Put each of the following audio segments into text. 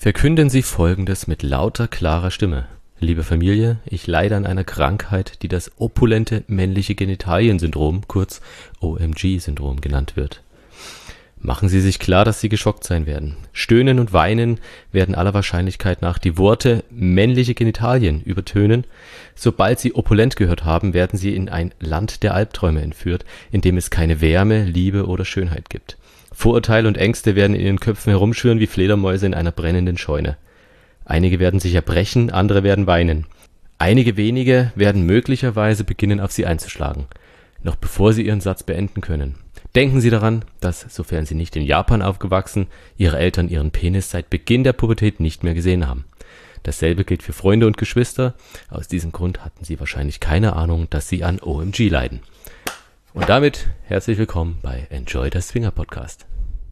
Verkünden Sie Folgendes mit lauter, klarer Stimme. Liebe Familie, ich leide an einer Krankheit, die das opulente männliche Genitalien-Syndrom, kurz OMG-Syndrom genannt wird. Machen Sie sich klar, dass Sie geschockt sein werden. Stöhnen und Weinen werden aller Wahrscheinlichkeit nach die Worte männliche Genitalien übertönen. Sobald Sie opulent gehört haben, werden Sie in ein Land der Albträume entführt, in dem es keine Wärme, Liebe oder Schönheit gibt. Vorurteile und Ängste werden in Ihren Köpfen herumschwirren wie Fledermäuse in einer brennenden Scheune. Einige werden sich erbrechen, andere werden weinen. Einige wenige werden möglicherweise beginnen, auf Sie einzuschlagen, noch bevor Sie Ihren Satz beenden können. Denken Sie daran, dass, sofern Sie nicht in Japan aufgewachsen, Ihre Eltern Ihren Penis seit Beginn der Pubertät nicht mehr gesehen haben. Dasselbe gilt für Freunde und Geschwister. Aus diesem Grund hatten Sie wahrscheinlich keine Ahnung, dass Sie an OMG leiden. Und damit herzlich willkommen bei Enjoy the Swinger Podcast.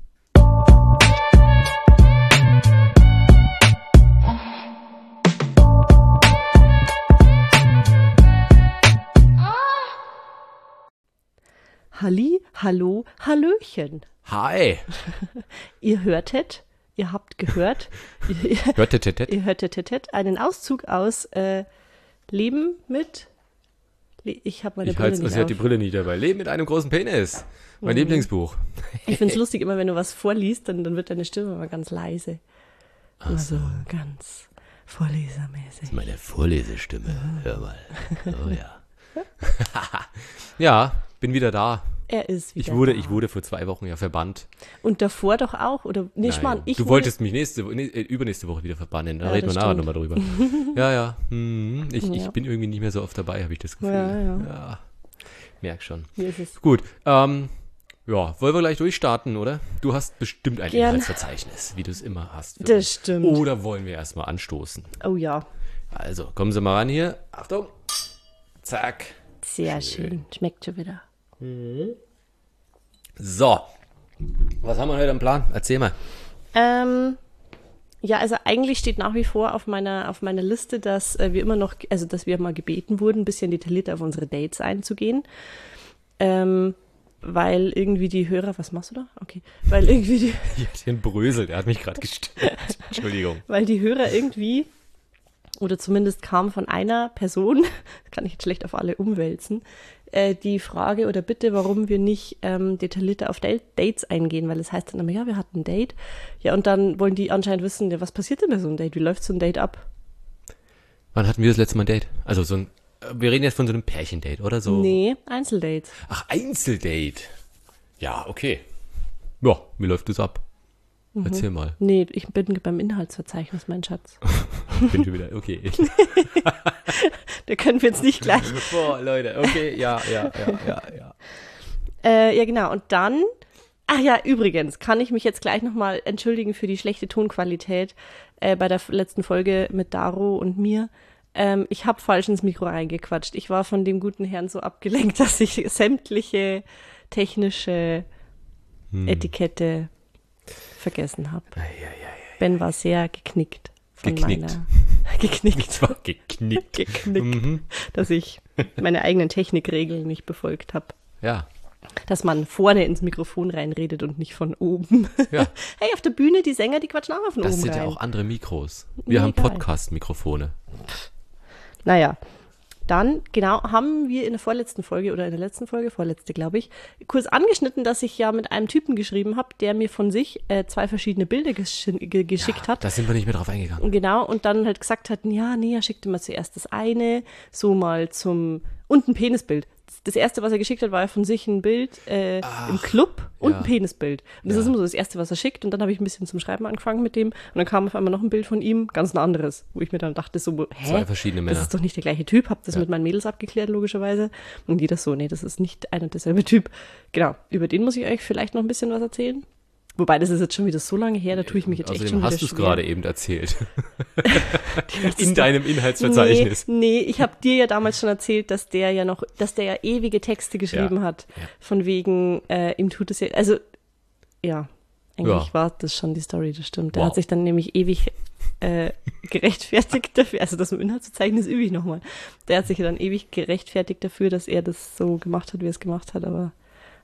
Halli, hallo, hallöchen. Hi! Ihr habt gehört, ihr hörtet einen Auszug aus Leben mit, ich habe meine Brille nicht auf. Sie hat die Brille nicht dabei. Leben mit einem großen Penis. Mein Lieblingsbuch. Ich finde es lustig, immer wenn du was vorliest, dann wird deine Stimme immer ganz leise. Also ganz vorlesermäßig. Das ist meine Vorlesestimme. Hör mal. Oh ja. Ja, bin wieder da. Er ist wieder Ich wurde vor 2 Wochen ja verbannt. Und davor doch auch? Oder nicht mal? Du wolltest mich übernächste Woche wieder verbannen. Da reden wir nachher nochmal drüber. Ja. Ich bin irgendwie nicht mehr so oft dabei, habe ich das Gefühl. Ja. Merk schon. Hier ist es. Gut. Wollen wir gleich durchstarten, oder? Du hast bestimmt ein Inhaltsverzeichnis, wie du es immer hast. Das stimmt. Oder wollen wir erstmal anstoßen? Oh ja. Also, kommen Sie mal ran hier. Achtung. Zack. Sehr schön. Schmeckt schon wieder. So, was haben wir heute am Plan? Erzähl mal. Ja, also eigentlich steht nach wie vor auf meiner Liste, dass wir immer noch, also dass wir mal gebeten wurden, ein bisschen detaillierter auf unsere Dates einzugehen. Weil irgendwie die Hörer, was machst du da? Okay. Weil irgendwie die. Hier hat den Brösel, der hat mich gerade gestört. Entschuldigung. Weil die Hörer irgendwie, oder zumindest kam von einer Person, das kann ich jetzt schlecht auf alle umwälzen, die Frage oder Bitte, warum wir nicht detaillierter auf Dates eingehen, weil es heißt dann immer, ja, wir hatten ein Date. Ja, und dann wollen die anscheinend wissen, ja, was passiert denn bei so einem Date? Wie läuft so ein Date ab? Wann hatten wir das letzte Mal ein Date? Also wir reden jetzt von so einem Pärchendate, oder so? Nee, Einzeldates. Ach, Einzeldate. Ja, okay. Ja, wie läuft das ab? Erzähl mal. Nee, ich bin beim Inhaltsverzeichnis, mein Schatz. Bin schon wieder, okay. Da können wir jetzt nicht gleich. Boah, Leute, okay, ja. Ja, genau. Und dann, ach ja, übrigens, kann ich mich jetzt gleich nochmal entschuldigen für die schlechte Tonqualität bei der letzten Folge mit Daro und mir. Ich habe falsch ins Mikro reingequatscht. Ich war von dem guten Herrn so abgelenkt, dass ich sämtliche technische Etikette vergessen habe. Ben war sehr geknickt. Geknickt. Dass ich meine eigenen Technikregeln nicht befolgt habe. Ja. Dass man vorne ins Mikrofon reinredet und nicht von oben. Ja. Hey, auf der Bühne, die Sänger, die quatschen auch von oben rein. Das sind ja auch andere Mikros. Wir haben Podcast-Mikrofone. Naja, dann, genau, haben wir in der vorletzten Folge oder in der letzten Folge, vorletzte glaube ich, kurz angeschnitten, dass ich ja mit einem Typen geschrieben habe, der mir von sich 2 verschiedene Bilder geschickt hat. Da sind wir nicht mehr drauf eingegangen. Genau, und dann halt gesagt hat, ja, nee, er schickte mal zuerst das eine, so mal und ein Penisbild. Das erste, was er geschickt hat, war ja von sich ein Bild im Club und ein Penisbild. Und das ist immer so das erste, was er schickt. Und dann habe ich ein bisschen zum Schreiben angefangen mit dem. Und dann kam auf einmal noch ein Bild von ihm, ganz ein anderes, wo ich mir dann dachte so, 2 verschiedene Männer. Das ist doch nicht der gleiche Typ. Hab das mit meinen Mädels abgeklärt, logischerweise. Und jeder so, nee, das ist nicht ein und derselbe Typ. Genau, über den muss ich euch vielleicht noch ein bisschen was erzählen. Wobei, das ist jetzt schon wieder so lange her, da tue ich mich jetzt echt schon wieder hast du es schwer. gerade eben erzählt. In deinem Inhaltsverzeichnis. Nee, ich habe dir ja damals schon erzählt, dass der ja ewige Texte geschrieben hat. Ja. Von wegen, ihm tut es ja, also, ja, eigentlich war das schon die Story, das stimmt. Der hat sich dann nämlich ewig gerechtfertigt dafür, also das im Inhaltsverzeichnis übe ich nochmal. Der hat sich dann ewig gerechtfertigt dafür, dass er das so gemacht hat, wie er es gemacht hat, aber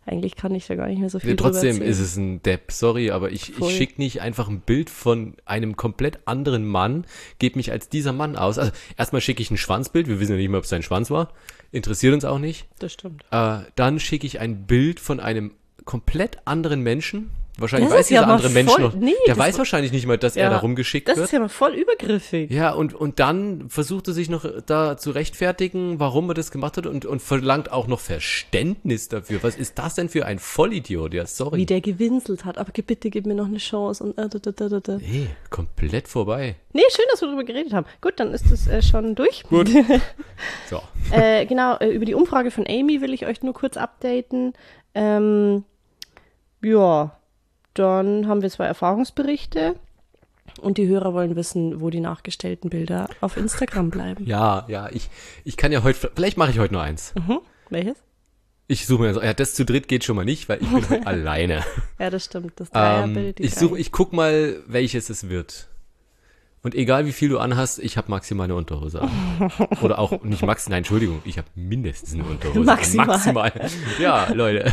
Eigentlich kann ich da gar nicht mehr so viel Ja, drüber trotzdem erzählen. ist es ein Depp, sorry, aber ich Voll. schicke nicht einfach ein Bild von einem komplett anderen Mann, gebe mich als dieser Mann aus. Also erstmal schicke ich ein Schwanzbild, wir wissen ja nicht mehr, ob es sein Schwanz war, interessiert uns auch nicht. Das stimmt. Dann schicke ich ein Bild von einem komplett anderen Menschen. Wahrscheinlich Das weiß ist ja dieser mal andere Mensch voll- noch. nee, der das weiß war- wahrscheinlich nicht mal, dass er da rumgeschickt Das wird. ist ja mal voll übergriffig. Ja, und dann versucht er sich noch da zu rechtfertigen, warum er das gemacht hat und verlangt auch noch Verständnis dafür. Was ist das denn für ein Vollidiot? Ja, sorry. Wie der gewinselt hat. Aber bitte gib mir noch eine Chance. Und Nee, komplett vorbei. Nee, schön, dass wir darüber geredet haben. Gut, dann ist es schon durch. Gut. So. Genau, über die Umfrage von Amy will ich euch nur kurz updaten. Ja, dann haben wir 2 Erfahrungsberichte. Und die Hörer wollen wissen, wo die nachgestellten Bilder auf Instagram bleiben. Ja, ich kann ja heute, vielleicht mache ich heute nur eins. Welches? Ich suche mir, ja, das zu dritt geht schon mal nicht, weil ich bin heute alleine. Ja, das stimmt. Das Dreierbild. Ich guck mal, welches es wird. Und egal wie viel du anhast, ich habe maximal eine Unterhose an. Oder auch nicht maximal, nein, Entschuldigung, ich habe mindestens eine Unterhose Maximal. an. Maximal. Ja, Leute.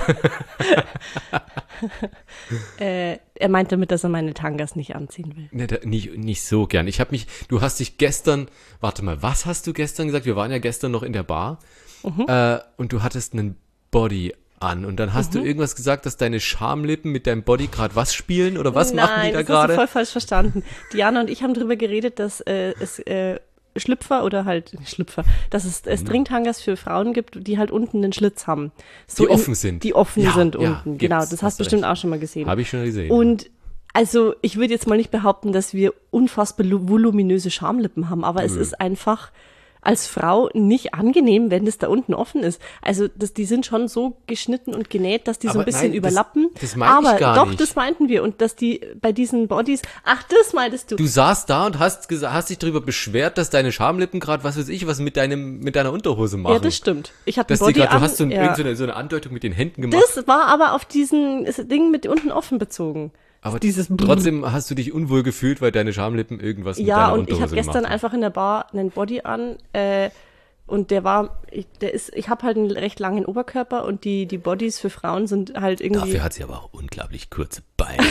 Er meint damit, dass er meine Tangas nicht anziehen will. Ne, nicht so gern. Du hast dich gestern, warte mal, was hast du gestern gesagt? Wir waren ja gestern noch in der Bar und du hattest einen Body an und dann hast du irgendwas gesagt, dass deine Schamlippen mit deinem Body gerade was spielen oder was machen die da Nein, das hast du gerade? voll falsch verstanden. Diana und ich haben darüber geredet, dass es Schlüpfer oder halt nicht Schlüpfer, dass es Stringtangas für Frauen gibt, die halt unten einen Schlitz haben. So Die offen sind. Die offen Ja, sind ja, unten, genau. gibt's, Das hast hast du du bestimmt recht. auch schon mal gesehen. Habe ich schon gesehen. Und also ich würde jetzt mal nicht behaupten, dass wir unfassbar voluminöse Schamlippen haben, aber es ist einfach als Frau nicht angenehm, wenn das da unten offen ist. Also die sind schon so geschnitten und genäht, dass die so Aber ein bisschen nein, überlappen. das meine ich aber gar doch, nicht. das meinten wir. Und dass die bei diesen Bodies, ach, das meintest du. Du saßt da und hast dich darüber beschwert, dass deine Schamlippen gerade, was weiß ich, was mit deiner Unterhose machen. Ja, das stimmt. Ich hatte ein Dass die Body grad, du an. hast so, ja. so eine Andeutung mit den Händen gemacht. Das war aber auf diesen Ding mit unten offen bezogen. Aber dieses trotzdem hast du dich unwohl gefühlt, weil deine Schamlippen irgendwas mit Ja, deiner und Unterhose ich habe gestern gemacht haben. einfach in der Bar einen Body an und ich habe halt einen recht langen Oberkörper und die Bodies für Frauen sind halt irgendwie. Dafür hat sie aber auch unglaublich kurze Beine.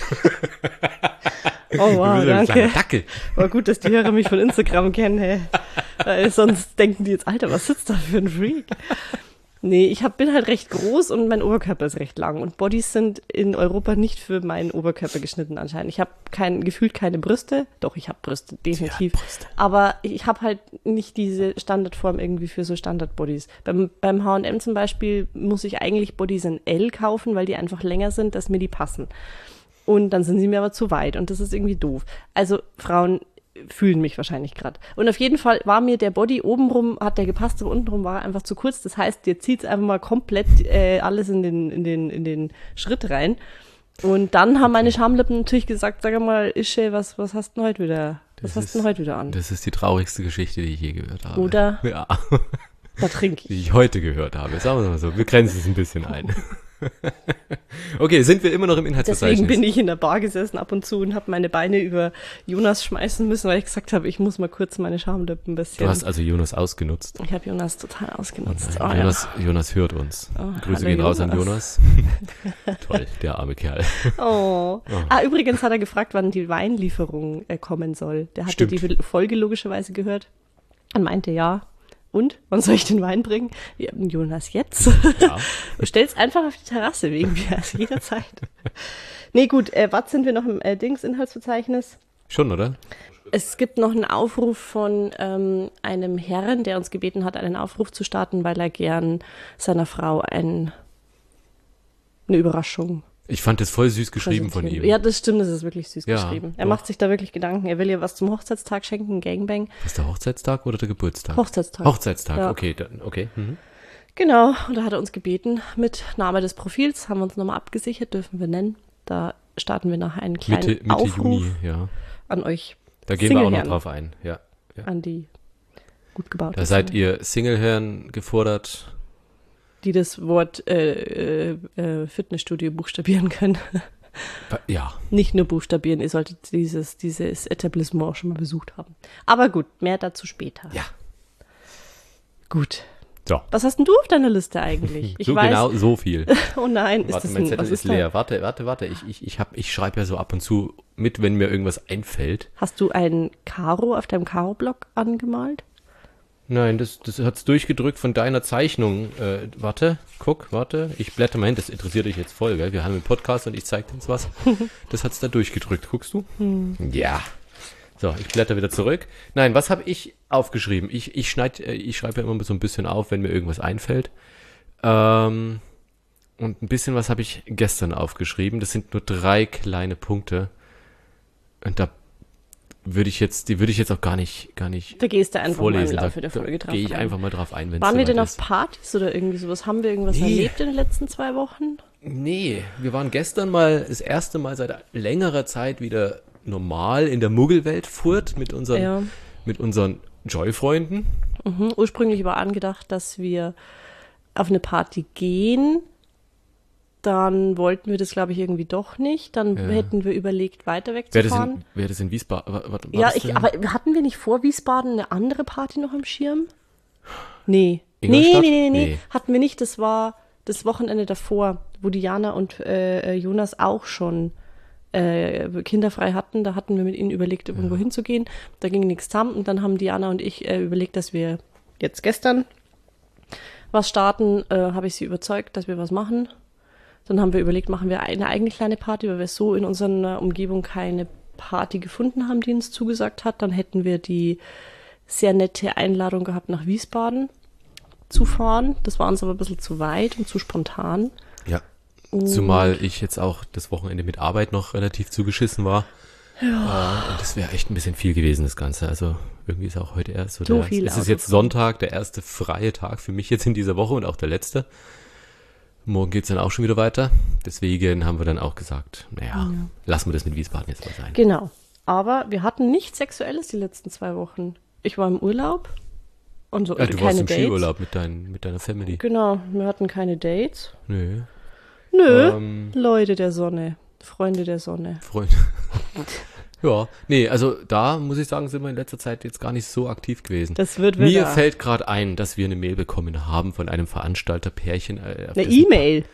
Oh wow, Du bist ein kleiner danke. Dackel. War gut, dass die Hörer mich von Instagram kennen, hey. Weil sonst denken die jetzt, Alter, was sitzt da für ein Freak? Nee, bin halt recht groß und mein Oberkörper ist recht lang. Und Bodies sind in Europa nicht für meinen Oberkörper geschnitten anscheinend. Ich habe gefühlt keine Brüste. Doch, ich habe Brüste, definitiv. Brüste. Aber ich habe halt nicht diese Standardform irgendwie für so Standard-Bodies. Beim H&M zum Beispiel muss ich eigentlich Bodies in L kaufen, weil die einfach länger sind, dass mir die passen. Und dann sind sie mir aber zu weit und das ist irgendwie doof. Also Frauen fühlen mich wahrscheinlich gerade. Und auf jeden Fall war mir der Body obenrum, hat der gepasst, aber untenrum war er einfach zu kurz. Das heißt, jetzt zieht's einfach mal komplett alles in den Schritt rein. Und dann haben meine Schamlippen natürlich gesagt, sag mal, Ische, was hast du denn heute wieder? Was hast du denn heute wieder an? Das ist die traurigste Geschichte, die ich je gehört habe. Oder? Ja, Da trinke ich. die ich heute gehört habe. Sagen wir mal so, wir grenzen es ein bisschen ein. Okay, sind wir immer noch im Inhaltsverzeichnis? Deswegen bin ich in der Bar gesessen ab und zu und habe meine Beine über Jonas schmeißen müssen, weil ich gesagt habe, ich muss mal kurz meine Schamlippen ein bisschen. Du hast also Jonas ausgenutzt. Ich habe Jonas total ausgenutzt. Oh, Jonas hört uns. Grüße hallo gehen raus an Jonas. Jonas. Toll, der arme Kerl. Oh. Übrigens hat er gefragt, wann die Weinlieferung kommen soll. Der hatte Stimmt. die Folge logischerweise gehört und meinte, ja. Und? Wann soll ich den Wein bringen? Ja, Jonas, jetzt. Ja. Du stellst einfach auf die Terrasse wegen mir, also jederzeit. Nee, gut, was sind wir noch im Inhaltsverzeichnis? Schon, oder? Es gibt noch einen Aufruf von einem Herrn, der uns gebeten hat, einen Aufruf zu starten, weil er gern seiner Frau eine Überraschung Ich fand das voll süß geschrieben von ihm. Ja, das stimmt, das ist wirklich süß Ja, geschrieben. Er doch. macht sich da wirklich Gedanken. Er will ihr was zum Hochzeitstag schenken, Gangbang. Ist der Hochzeitstag oder der Geburtstag? Hochzeitstag. Hochzeitstag, Ja. okay. Okay. Mhm. Genau, und da hat er uns gebeten, mit Name des Profils, haben wir uns nochmal abgesichert, dürfen wir nennen. Da starten wir nachher einen kleinen Mitte Aufruf Juni, ja. an euch Da gehen wir auch noch Singleherren. drauf ein. Ja. an die gut gebauten Da seid Single, ihr Singleherren gefordert. die das Wort Fitnessstudio buchstabieren können. Ja. Nicht nur buchstabieren, ihr solltet dieses Etablissement schon mal besucht haben. Aber gut, mehr dazu später. Ja. Gut, So. Was hast denn du auf deiner Liste eigentlich? Ich So weiß. genau, so viel. Oh nein, ist Warte, das mein ein, Zettel was ist ist da? leer. Warte. Ich schreibe ja so ab und zu mit, wenn mir irgendwas einfällt. Hast du ein Karo auf deinem Karo-Block angemalt? Nein, das hat's durchgedrückt von deiner Zeichnung. Warte. Ich blätter mal hin, das interessiert dich jetzt voll, gell? Wir haben einen Podcast und ich zeig dir jetzt was. Das hat's da durchgedrückt. Guckst du? Ja. So, ich blätter wieder zurück. Nein, was habe ich aufgeschrieben? Ich schreibe ja immer so ein bisschen auf, wenn mir irgendwas einfällt. Und ein bisschen was habe ich gestern aufgeschrieben. Das sind nur 3 kleine Punkte. Und da würde ich jetzt auch gar nicht Da gehst du einfach vorlesen. mal im Laufe Da der Folge drauf gehe ich ein. einfach mal drauf ein, wenn es Waren wir denn soweit auf ist. Partys oder irgendwie sowas? Haben wir irgendwas Nee. erlebt in den letzten 2 Wochen? Nee, wir waren gestern mal das erste Mal seit längerer Zeit wieder normal in der Muggelwelt Furt mit unseren Joy-Freunden. Ursprünglich war angedacht, dass wir auf eine Party gehen. Dann wollten wir das, glaube ich, irgendwie doch nicht. Dann hätten wir überlegt, weiter wegzufahren. Wäre das in Wiesbaden? Warte, war Ja, das denn? aber hatten wir nicht vor Wiesbaden eine andere Party noch im Schirm? Nee. Ingolstadt? Nee. Nee. Hatten wir nicht. Das war das Wochenende davor, wo Diana und Jonas auch schon kinderfrei hatten. Da hatten wir mit ihnen überlegt, irgendwo hinzugehen. Da ging nichts zusammen. Und dann haben Diana und ich überlegt, dass wir jetzt gestern was starten. Habe ich sie überzeugt, dass wir was machen. Dann haben wir überlegt, machen wir eine eigene kleine Party, weil wir so in unserer Umgebung keine Party gefunden haben, die uns zugesagt hat. Dann hätten wir die sehr nette Einladung gehabt, nach Wiesbaden zu fahren. Das war uns aber ein bisschen zu weit und zu spontan. Ja. Zumal ich jetzt auch das Wochenende mit Arbeit noch relativ zugeschissen war. Ja. Und das wäre echt ein bisschen viel gewesen, das Ganze. Also irgendwie ist auch heute erst so viel es ist jetzt Sonntag, der erste freie Tag für mich jetzt in dieser Woche und auch der letzte. Morgen geht's dann auch schon wieder weiter. Deswegen haben wir dann auch gesagt, lassen wir das mit Wiesbaden jetzt mal sein. Genau. Aber wir hatten nichts Sexuelles die letzten 2 Wochen. Ich war im Urlaub und so Ja, du keine warst im Dates. Skiurlaub mit deiner Family. Genau, wir hatten keine Dates. Nö. Leute der Sonne, Freunde der Sonne. Freunde. Ja, nee, also da muss ich sagen, sind wir in letzter Zeit jetzt gar nicht so aktiv gewesen. Das wird Mir wieder fällt gerade ein, dass wir eine Mail bekommen haben von einem Veranstalterpärchen. eine E-Mail.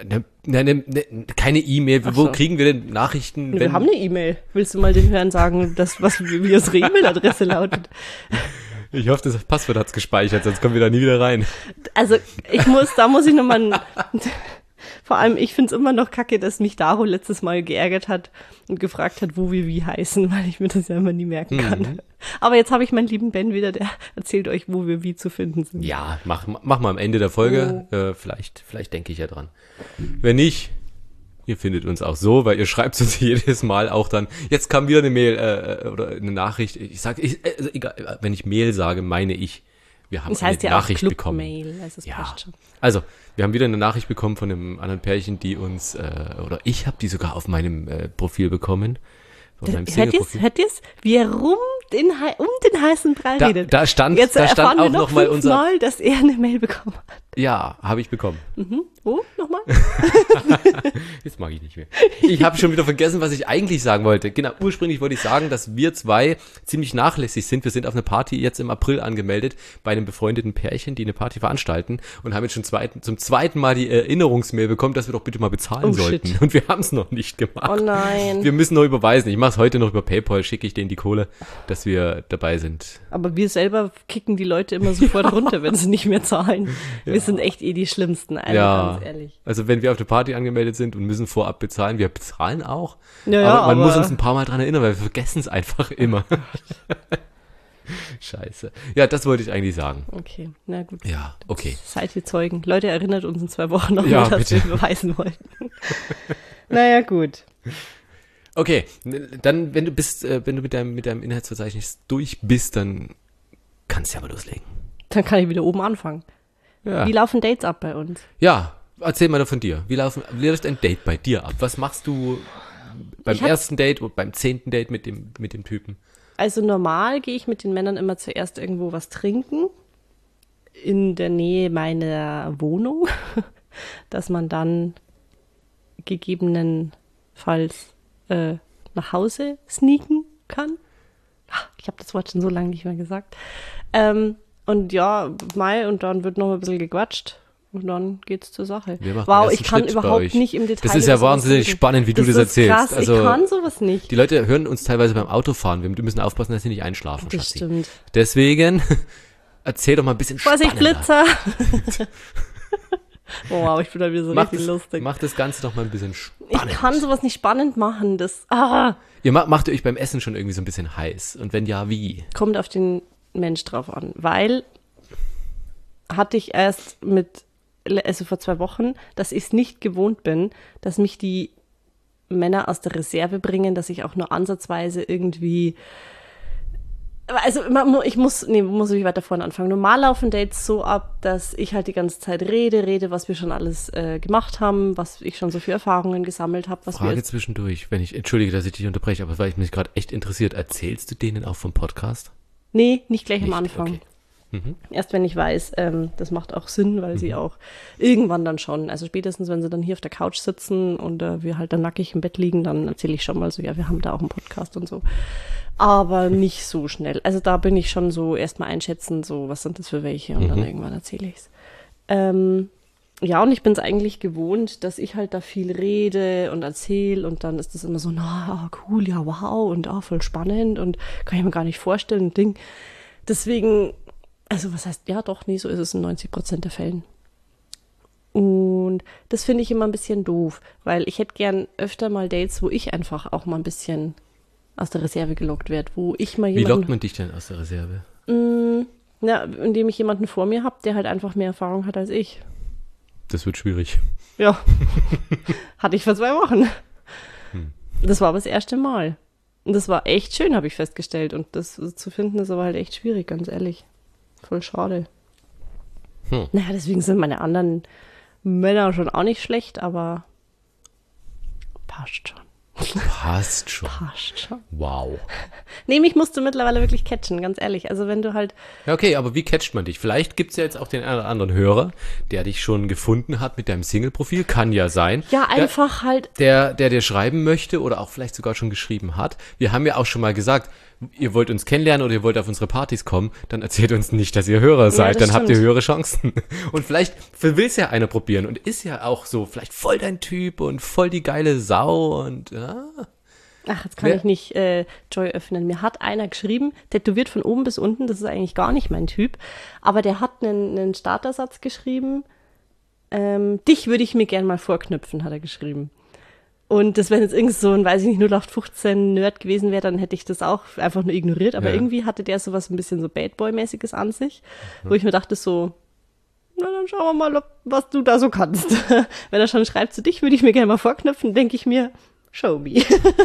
Keine E-Mail. Ach Wo so. kriegen wir denn Nachrichten? Wir haben eine E-Mail. Willst du mal den Hörern sagen, wie unsere E-Mail-Adresse lautet? Ich hoffe, das Passwort hat's gespeichert, sonst kommen wir da nie wieder rein. Also da muss ich nochmal, vor allem ich finde es immer noch kacke, dass mich Daro letztes Mal geärgert hat und gefragt hat, wo wir wie heißen, weil ich mir das ja immer nie merken kann. Aber jetzt habe ich meinen lieben Ben wieder, der erzählt euch, wo wir wie zu finden sind. Ja, mach mal am Ende der Folge. Vielleicht denke ich ja dran. Wenn nicht, ihr findet uns auch so, weil ihr schreibt uns jedes Mal auch dann, jetzt kam wieder eine Mail oder eine Nachricht. Also egal, wenn ich Mail sage, meine ich, wir haben Das heißt eine ja auch Nachricht bekommen. Club-Mail, also es Ja, passt schon. also wir haben wieder eine Nachricht bekommen von einem anderen Pärchen, die uns, oder ich habe die sogar auf meinem Profil bekommen. Auf meinem Single-Profil. Hört ihr's? Wie er um den heißen Brei redet. Da stand Jetzt auch erfahren wir noch mal unser, Mal, dass er eine Mail bekommen hat. ja, habe ich bekommen. Wo? Nochmal? Jetzt mag ich nicht mehr. Ich habe schon wieder vergessen, was ich eigentlich sagen wollte. Genau, ursprünglich wollte ich sagen, dass wir 2 ziemlich nachlässig sind. Wir sind auf eine Party jetzt im April angemeldet, bei einem befreundeten Pärchen, die eine Party veranstalten und haben jetzt schon zum zweiten Mal die Erinnerungsmail bekommen, dass wir doch bitte mal bezahlen sollten. Shit. Und wir haben es noch nicht gemacht. Oh nein. Wir müssen noch überweisen. Ich mache es heute noch über PayPal, schicke ich denen die Kohle, dass wir dabei sind. Aber wir selber kicken die Leute immer sofort runter, wenn sie nicht mehr zahlen. Wir sind echt die Schlimmsten, also ganz ehrlich. Also wenn wir auf eine Party angemeldet sind und müssen vorab bezahlen, wir bezahlen auch, Ja, aber man aber- muss uns ein paar Mal dran erinnern, weil wir vergessen es einfach immer. Scheiße. Ja, das wollte ich eigentlich sagen. Okay, na gut. Ja, okay. Seid ihr Zeugen. Leute, erinnert uns in 2 Wochen noch Ja, mal, dass bitte. wir beweisen wollten. Naja, gut. Okay, dann wenn du mit deinem Inhaltsverzeichnis durch bist, dann kannst du ja mal loslegen. Dann kann ich wieder oben anfangen. Ja. Wie laufen Dates ab bei uns? Ja, erzähl mal von dir. Wie läuft ein Date bei dir ab? Was machst du beim ersten Date und beim 10. Date mit dem Typen? Also normal gehe ich mit den Männern immer zuerst irgendwo was trinken. In der Nähe meiner Wohnung. Dass man dann gegebenenfalls nach Hause sneaken kann. Ich habe das Wort schon so lange nicht mehr gesagt. Und ja, und dann wird noch ein bisschen gequatscht. Und dann geht's zur Sache. Wir machen den Wow, ersten ich kann Schritt bei überhaupt euch. nicht im Detail. Das ist ja über sowas wahnsinnig reden. spannend, wie du das ist erzählst. Krass, Also, ich kann sowas nicht. die Leute hören uns teilweise beim Autofahren. Wir müssen aufpassen, dass sie nicht einschlafen, Das Schatzi. stimmt. Deswegen erzähl doch mal ein bisschen Vorsicht, spannender. Blitzer! Oh, wow, ich bin da wieder so richtig lustig. Mach das Ganze doch mal ein bisschen spannend. Ich kann sowas nicht spannend machen. Ihr macht ihr euch beim Essen schon irgendwie so ein bisschen heiß? Und wenn ja, wie? Kommt auf den Mensch drauf an. Weil hatte ich erst vor 2 Wochen, dass ich es nicht gewohnt bin, dass mich die Männer aus der Reserve bringen, dass ich auch nur ansatzweise irgendwie. Also muss ich weiter vorne anfangen. Normal laufen Dates so ab, dass ich halt die ganze Zeit rede, was wir schon alles gemacht haben, was ich schon so für Erfahrungen gesammelt habe. Frage zwischendurch, entschuldige, dass ich dich unterbreche, aber weil ich mich gerade echt interessiert, erzählst du denen auch vom Podcast? Nee, nicht gleich am Nicht? Anfang. Okay. Mhm. Erst wenn ich weiß, das macht auch Sinn, weil sie auch irgendwann dann schon, also spätestens, wenn sie dann hier auf der Couch sitzen und wir halt dann nackig im Bett liegen, dann erzähle ich schon mal so, ja, wir haben da auch einen Podcast und so. Aber nicht so schnell. Also da bin ich schon so erstmal einschätzen, so, was sind das für welche und dann irgendwann erzähle ich's. Ja, und ich bin es eigentlich gewohnt, dass ich halt da viel rede und erzähle und dann ist das immer so, cool, ja, wow und voll spannend und kann ich mir gar nicht vorstellen, Ding. Deswegen, also was heißt, ja doch, nee, so ist es in 90% der Fällen. Und das finde ich immer ein bisschen doof, weil ich hätte gern öfter mal Dates, wo ich einfach auch mal ein bisschen aus der Reserve gelockt werde, wo ich mal jemanden... Wie lockt man dich denn aus der Reserve? Indem ich jemanden vor mir habe, der halt einfach mehr Erfahrung hat als ich. Das wird schwierig. Ja, hatte ich vor 2 Wochen. Das war aber das erste Mal. Und das war echt schön, habe ich festgestellt. Und das zu finden, ist aber halt echt schwierig, ganz ehrlich. Voll schade. Naja, deswegen sind meine anderen Männer schon auch nicht schlecht, aber passt schon. Passt schon. Passt schon. Wow. Nee, mich musst du mittlerweile wirklich catchen, ganz ehrlich. Also wenn du halt... Ja, okay, aber wie catcht man dich? Vielleicht gibt's ja jetzt auch den einen oder anderen Hörer, der dich schon gefunden hat mit deinem Single-Profil. Kann ja sein. Ja, einfach halt... Der dir schreiben möchte oder auch vielleicht sogar schon geschrieben hat. Wir haben ja auch schon mal gesagt, ihr wollt uns kennenlernen oder ihr wollt auf unsere Partys kommen, dann erzählt uns nicht, dass ihr Hörer seid. Dann habt ihr höhere Chancen. Und vielleicht will's ja einer probieren und ist ja auch so vielleicht voll dein Typ und voll die geile Sau und ja... Ach, jetzt kann ich nicht Joy öffnen. Mir hat einer geschrieben, tätowiert von oben bis unten, das ist eigentlich gar nicht mein Typ, aber der hat einen Startersatz geschrieben, dich würde ich mir gern mal vorknüpfen, hat er geschrieben. Und das, wenn jetzt irgend so ein, weiß ich nicht, 0815 Nerd gewesen wäre, dann hätte ich das auch einfach nur ignoriert, aber irgendwie hatte der sowas ein bisschen so Bad Boy-mäßiges an sich, wo ich mir dachte so, na dann schauen wir mal, was du da so kannst. Wenn er schon schreibt, zu dich würde ich mir gerne mal vorknüpfen, denke ich mir, show me.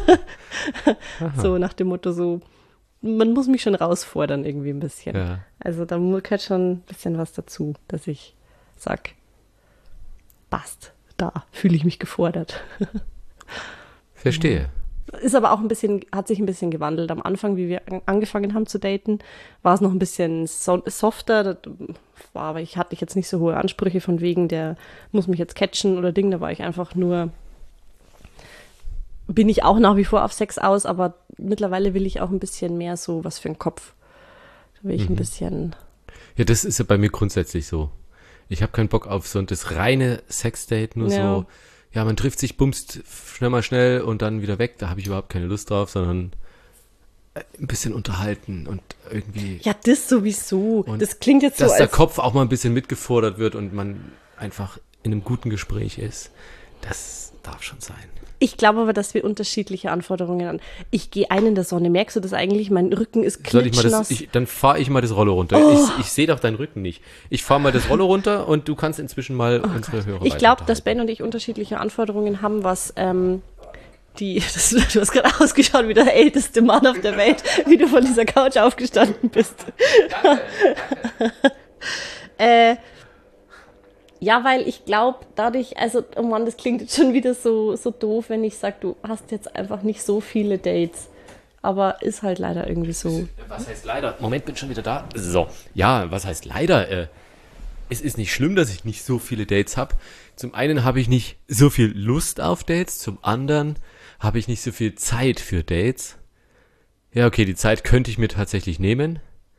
So nach dem Motto so, man muss mich schon herausfordern irgendwie ein bisschen. Ja. Also da gehört schon ein bisschen was dazu, dass ich sag, passt, da fühle ich mich gefordert. Verstehe. Ist aber auch hat sich ein bisschen gewandelt. Am Anfang, wie wir angefangen haben zu daten, war es noch ein bisschen softer. Aber hatte ich jetzt nicht so hohe Ansprüche von wegen, der muss mich jetzt catchen oder Ding. Da war ich einfach nur, bin ich auch nach wie vor auf Sex aus, aber mittlerweile will ich auch ein bisschen mehr so was für den Kopf. Da will ich ein bisschen... Ja, das ist ja bei mir grundsätzlich so. Ich habe keinen Bock auf so das reine Sexdate, nur so, ja, man trifft sich, bumst schnell und dann wieder weg. Da habe ich überhaupt keine Lust drauf, sondern ein bisschen unterhalten und irgendwie... Ja, das sowieso. Und das klingt jetzt so, dass der Kopf auch mal ein bisschen mitgefordert wird und man einfach in einem guten Gespräch ist. Das darf schon sein. Ich glaube aber, dass wir unterschiedliche Anforderungen an. Ich gehe ein in der Sonne. Merkst du das eigentlich? Mein Rücken ist klitschnass. Dann fahre ich mal das Rollo runter. Oh. Ich sehe doch deinen Rücken nicht. Ich fahre mal das Rollo runter und du kannst inzwischen mal unsere Hörer Ich glaube, dass Ben und ich unterschiedliche Anforderungen haben, was du hast gerade ausgeschaut wie der älteste Mann auf der Welt, wie du von dieser Couch aufgestanden bist. Danke. Ja, weil ich glaube, dadurch, also, oh Mann, das klingt jetzt schon wieder so doof, wenn ich sage, du hast jetzt einfach nicht so viele Dates. Aber ist halt leider irgendwie so. Was heißt leider? Moment, bin schon wieder da. So, ja, was heißt leider? Es ist nicht schlimm, dass ich nicht so viele Dates habe. Zum einen habe ich nicht so viel Lust auf Dates, zum anderen habe ich nicht so viel Zeit für Dates. Ja, okay, die Zeit könnte ich mir tatsächlich nehmen,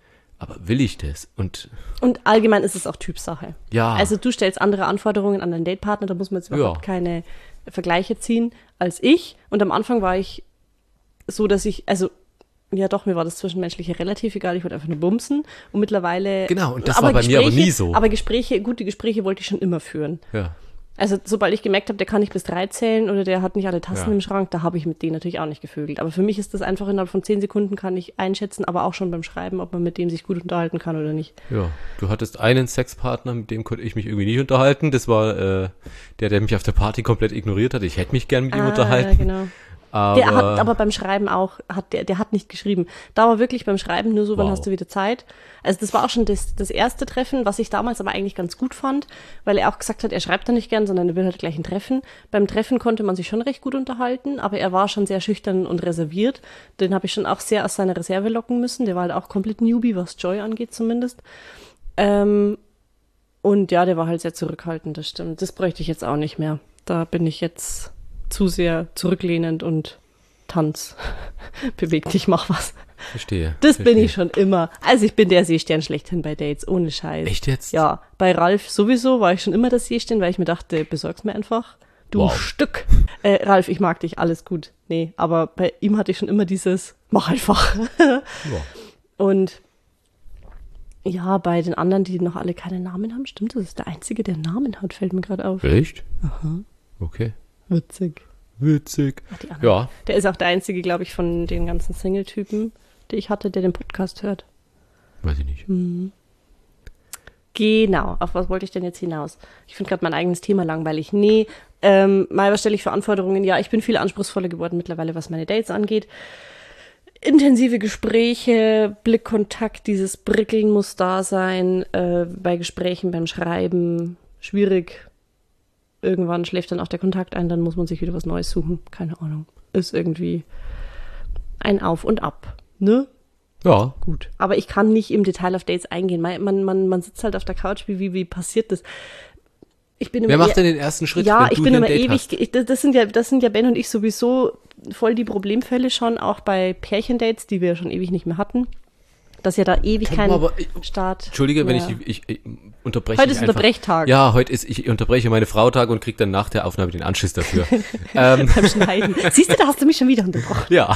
Aber will ich das? Und allgemein ist es auch Typsache. ja, Also du stellst andere Anforderungen an deinen Datepartner, da muss man jetzt überhaupt keine Vergleiche ziehen als ich. Und am Anfang war ich so, dass ich, also ja doch, mir war das Zwischenmenschliche relativ egal, ich wollte einfach nur bumsen. Und mittlerweile... genau, und das war bei mir aber nie so. Aber gute Gespräche wollte ich schon immer führen. Ja. Also sobald ich gemerkt habe, der kann nicht bis 3 zählen oder der hat nicht alle Tassen Ja. im Schrank, da habe ich mit denen natürlich auch nicht gevögelt. Aber für mich ist das einfach innerhalb von 10 Sekunden kann ich einschätzen, aber auch schon beim Schreiben, ob man mit dem sich gut unterhalten kann oder nicht. Ja, du hattest einen Sexpartner, mit dem konnte ich mich irgendwie nicht unterhalten. Das war der mich auf der Party komplett ignoriert hat. Ich hätte mich gern mit ihm unterhalten. Ja, genau. Aber, Der hat aber beim Schreiben auch, der hat nicht geschrieben. Da war wirklich beim Schreiben nur so, wann Wow. hast du wieder Zeit. Also das war auch schon das erste Treffen, was ich damals aber eigentlich ganz gut fand, weil er auch gesagt hat, er schreibt da nicht gern, sondern er will halt gleich ein Treffen. Beim Treffen konnte man sich schon recht gut unterhalten, aber er war schon sehr schüchtern und reserviert. Den habe ich schon auch sehr aus seiner Reserve locken müssen. Der war halt auch komplett Newbie, was Joy angeht zumindest. Und ja, der war halt sehr zurückhaltend, das stimmt. Das bräuchte ich jetzt auch nicht mehr. Da bin ich jetzt zu sehr zurücklehnend und tanz. Beweg dich, mach was. verstehe. Das verstehe. bin ich schon immer. Also ich bin der Seestern schlechthin bei Dates, ohne Scheiß. Echt jetzt? Ja, bei Ralf sowieso war ich schon immer das Seestern, weil ich mir dachte, besorg's mir einfach. Du Wow. Stück. Ralf, ich mag dich, alles gut. Nee, aber bei ihm hatte ich schon immer dieses, mach einfach. Ja. Und ja, bei den anderen, die noch alle keine Namen haben, stimmt, das ist der Einzige, der einen Namen hat, fällt mir gerade auf. Echt? Aha. Okay. Witzig. Witzig. Ach, die anderen. Ja, Der ist auch der Einzige, glaube ich, von den ganzen Single-Typen, die ich hatte, der den Podcast hört. weiß ich nicht. Genau, auf was wollte ich denn jetzt hinaus? Ich finde gerade mein eigenes Thema langweilig. Nee, mal, was stelle ich für Anforderungen? Ja, ich bin viel anspruchsvoller geworden mittlerweile, was meine Dates angeht. Intensive Gespräche, Blickkontakt, dieses Prickeln muss da sein, bei Gesprächen, beim Schreiben, schwierig. Irgendwann schläft dann auch der Kontakt ein, dann muss man sich wieder was Neues suchen. Keine Ahnung. Ist irgendwie ein Auf und Ab, ne? Ja. Gut. Aber ich kann nicht im Detail auf Dates eingehen. Man sitzt halt auf der Couch, wie passiert das? Ich bin immer Wer macht denn den ersten Schritt, ja, wenn ich du bin hier ein immer Date ewig, hast? das sind ja Ben und ich sowieso voll die Problemfälle schon, auch bei Pärchendates, die wir schon ewig nicht mehr hatten. Dass ja da ewig Kann kein man aber- Start. Entschuldige, wenn Ja. ich unterbreche Heute dich ist einfach. Unterbrechtag. Ja, ich unterbreche meine Frau Tag und kriege dann nach der Aufnahme den Anschiss dafür. Beim Schneiden. Siehst du, da hast du mich schon wieder unterbrochen. Ja.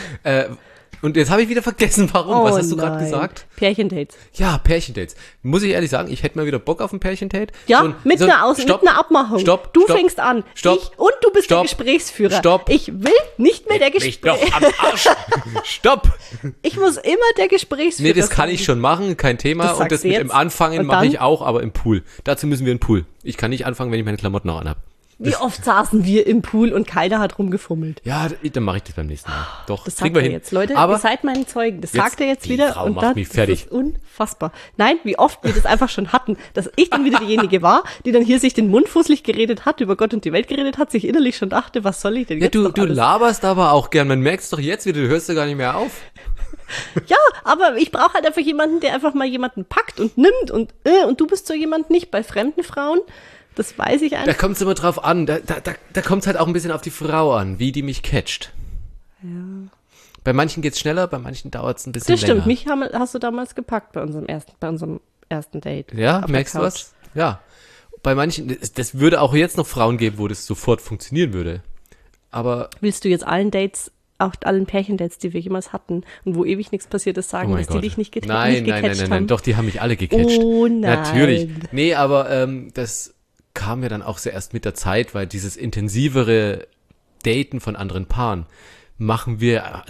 Und jetzt habe ich wieder vergessen, warum. Was hast du gerade nein. gesagt? Pärchendates. Ja, Pärchendates. Muss ich ehrlich sagen, ich hätte mal wieder Bock auf ein Pärchendate. Ja, So ein- mit so- mit einer Abmachung. Stopp, Du stopp, fängst an. stopp, Und du bist der stopp, Gesprächsführer. stopp. Ich will nicht mehr der Mich doch Gesprächsführer. am Arsch. Stopp. Ich muss immer der Gesprächsführer Nee, das kann sein. ich schon machen, kein Thema. Das Und sagst das du mit jetzt. dem Anfangen Und mache dann? ich auch, aber im Pool. Dazu müssen wir einen Pool. Ich kann nicht anfangen, wenn ich meine Klamotten noch anhab. Wie oft saßen wir im Pool und keiner hat rumgefummelt. Ja, dann mache ich das beim nächsten Mal. Doch, Das kriegen sagt wir er hin. jetzt. Leute, aber ihr seid meine Zeugen. Das jetzt- sagt er jetzt die wieder. Frau Und macht dann, mich fertig. Das ist unfassbar. Nein, wie oft wir das einfach schon hatten, dass ich dann wieder diejenige war, die dann hier sich den Mund fusselig geredet hat, über Gott und die Welt geredet hat, sich innerlich schon dachte, was soll ich denn ja, jetzt du noch alles? laberst aber auch gern. Man merkt es doch jetzt wieder, du hörst ja gar nicht mehr auf. Ja, aber ich brauche halt einfach jemanden, der einfach mal jemanden packt und nimmt und du bist so jemand nicht bei fremden Frauen. Das weiß ich Da einfach. kommt es immer drauf an. Da kommt es halt auch ein bisschen auf die Frau an, wie die mich catcht. Ja. Bei manchen geht's schneller, bei manchen dauert es ein bisschen Das stimmt, länger. mich hast du damals gepackt bei unserem ersten Date. Ja, auf der merkst du Couch. was? Ja. Bei manchen, das würde auch jetzt noch Frauen geben, wo das sofort funktionieren würde. Aber, Willst du jetzt allen Dates, auch allen Pärchendates, die wir jemals hatten und wo ewig nichts passiert ist, oh sagen, mein dass Gott. die dich nicht, Nein, nicht gecatcht haben? doch, die haben mich alle gecatcht. Oh nein. Natürlich. Nee, aber das kam ja dann auch sehr erst mit der Zeit, weil dieses intensivere Daten von anderen Paaren mache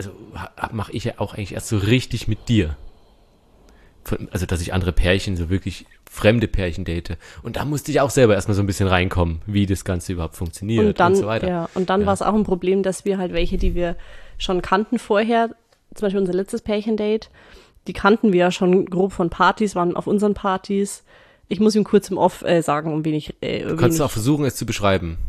ich ja auch eigentlich erst so richtig mit dir. Also, dass ich andere Pärchen, so wirklich fremde Pärchen date. Und da musste ich auch selber erstmal so ein bisschen reinkommen, wie das Ganze überhaupt funktioniert und, Und dann, so weiter. ja, und dann Ja. war es auch ein Problem, dass wir halt welche, die wir schon kannten vorher, zum Beispiel unser letztes Pärchendate, die kannten wir ja schon grob von Partys, waren auf unseren Partys. Ich muss ihm kurz im Off sagen, um wen ich... Kannst du auch versuchen, es zu beschreiben.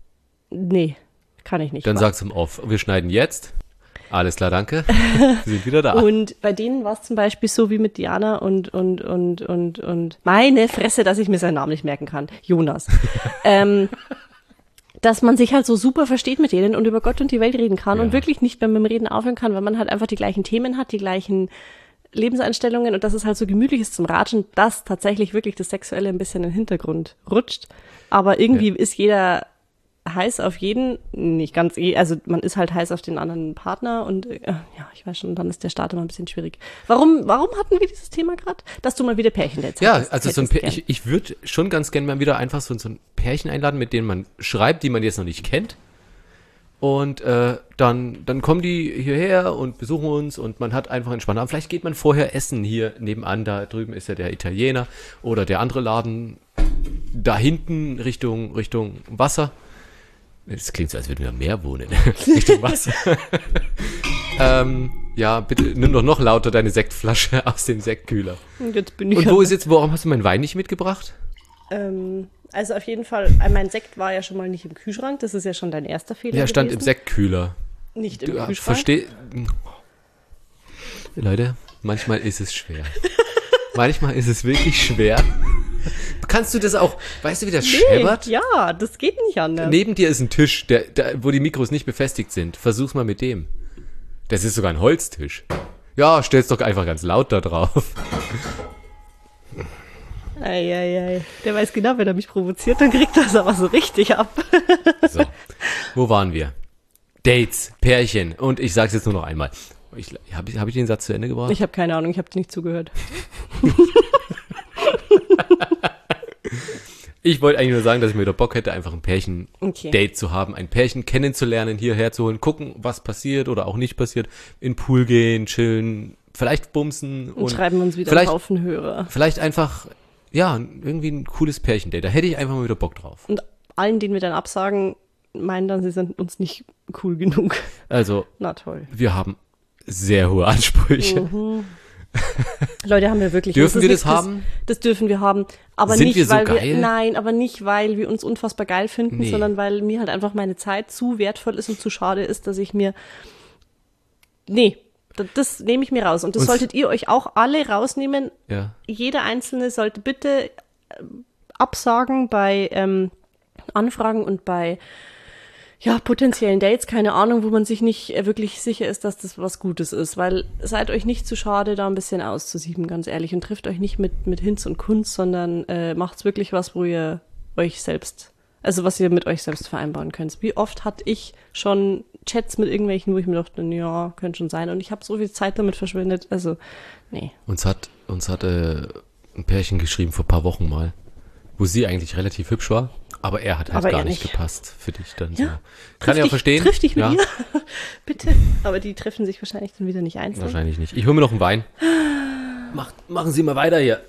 Nee, kann ich nicht. Dann sag's im Off. Wir schneiden jetzt. Alles klar, danke. Wir sind wieder da. Und bei denen war es zum Beispiel so wie mit Diana und meine Fresse, dass ich mir seinen Namen nicht merken kann. Jonas. Dass man sich halt so super versteht mit denen und über Gott und die Welt reden kann Ja. und wirklich nicht mehr mit dem Reden aufhören kann, weil man halt einfach die gleichen Themen hat, die gleichen Lebenseinstellungen und dass es halt so gemütlich ist zum Ratschen, dass tatsächlich wirklich das Sexuelle ein bisschen in den Hintergrund rutscht. Aber irgendwie ist jeder heiß auf jeden, nicht ganz, also man ist halt heiß auf den anderen Partner und ja, ich weiß schon, dann ist der Start immer ein bisschen schwierig. Warum hatten wir dieses Thema gerade? Dass du mal wieder Pärchen-Dates Ja, also so ein ich würde schon ganz gerne mal wieder einfach so ein Pärchen einladen, mit denen man schreibt, die man jetzt noch nicht kennt. Und dann kommen die hierher und besuchen uns und man hat einfach entspannt. Aber vielleicht geht man vorher essen hier nebenan, da drüben ist ja der Italiener oder der andere Laden da hinten Richtung Wasser. Das klingt so, als würden wir am Meer wohnen. Richtung Wasser. Ja, bitte nimm doch noch lauter deine Sektflasche aus dem Sektkühler. Jetzt bin ich und warum hast du meinen Wein nicht mitgebracht? Also auf jeden Fall, mein Sekt war ja schon mal nicht im Kühlschrank, das ist ja schon dein erster Fehler Ja, stand gewesen. im Sektkühler. Nicht im Kühlschrank. Leute, manchmal ist es schwer. Manchmal ist es wirklich schwer. Kannst du das auch, weißt du, wie das scheppert? Ja, das geht nicht anders. Neben dir ist ein Tisch, wo die Mikros nicht befestigt sind. Versuch's mal mit dem. Das ist sogar ein Holztisch. Ja, stell's doch einfach ganz laut da drauf. Ei. Der weiß genau, wenn er mich provoziert, dann kriegt er es aber so richtig ab. So, wo waren wir? Dates, Pärchen und ich sag's jetzt nur noch einmal. Hab ich den Satz zu Ende gebracht? Ich habe keine Ahnung, ich habe dir nicht zugehört. Ich wollte eigentlich nur sagen, dass ich mir wieder Bock hätte, einfach ein Pärchen-Date zu haben, ein Pärchen kennenzulernen, hierher zu holen, gucken, was passiert oder auch nicht passiert, in den Pool gehen, chillen, vielleicht bumsen. Und schreiben uns wieder einen Haufen Hörer. Vielleicht einfach, ja, irgendwie ein cooles Pärchen-Date. Da hätte ich einfach mal wieder Bock drauf. Und allen, denen wir dann absagen, meinen dann, sie sind uns nicht cool genug. Also, na toll. Wir haben sehr hohe Ansprüche. Leute, haben wir wirklich. Dürfen wir das haben? Das dürfen wir haben. Aber Sind nicht, wir so weil geil? Nein, aber nicht, weil wir uns unfassbar geil finden, sondern weil mir halt einfach meine Zeit zu wertvoll ist und zu schade ist, dass ich mir. Nee, das nehme ich mir raus. Und das solltet ihr euch auch alle rausnehmen. Ja. Jeder Einzelne sollte bitte absagen bei Anfragen und bei potenziellen Dates, keine Ahnung, wo man sich nicht wirklich sicher ist, dass das was Gutes ist, weil seid euch nicht zu schade, da ein bisschen auszusieben, ganz ehrlich, und trifft euch nicht mit Hinz und Kunz, sondern macht's wirklich was, wo ihr euch selbst, also was ihr mit euch selbst vereinbaren könnt. Wie oft hatte ich schon Chats mit irgendwelchen, wo ich mir dachte, ja, könnte schon sein, und ich habe so viel Zeit damit verschwendet, also, nee. Uns hat ein Pärchen geschrieben vor ein paar Wochen mal, wo sie eigentlich relativ hübsch war. Aber er hat halt gar nicht gepasst für dich dann. Ja. So. Kann ich auch verstehen. Triff dich mit ihr? Bitte. Aber die treffen sich wahrscheinlich dann wieder nicht einzeln. Wahrscheinlich nicht. Ich hole mir noch einen Wein. Machen Sie mal weiter hier.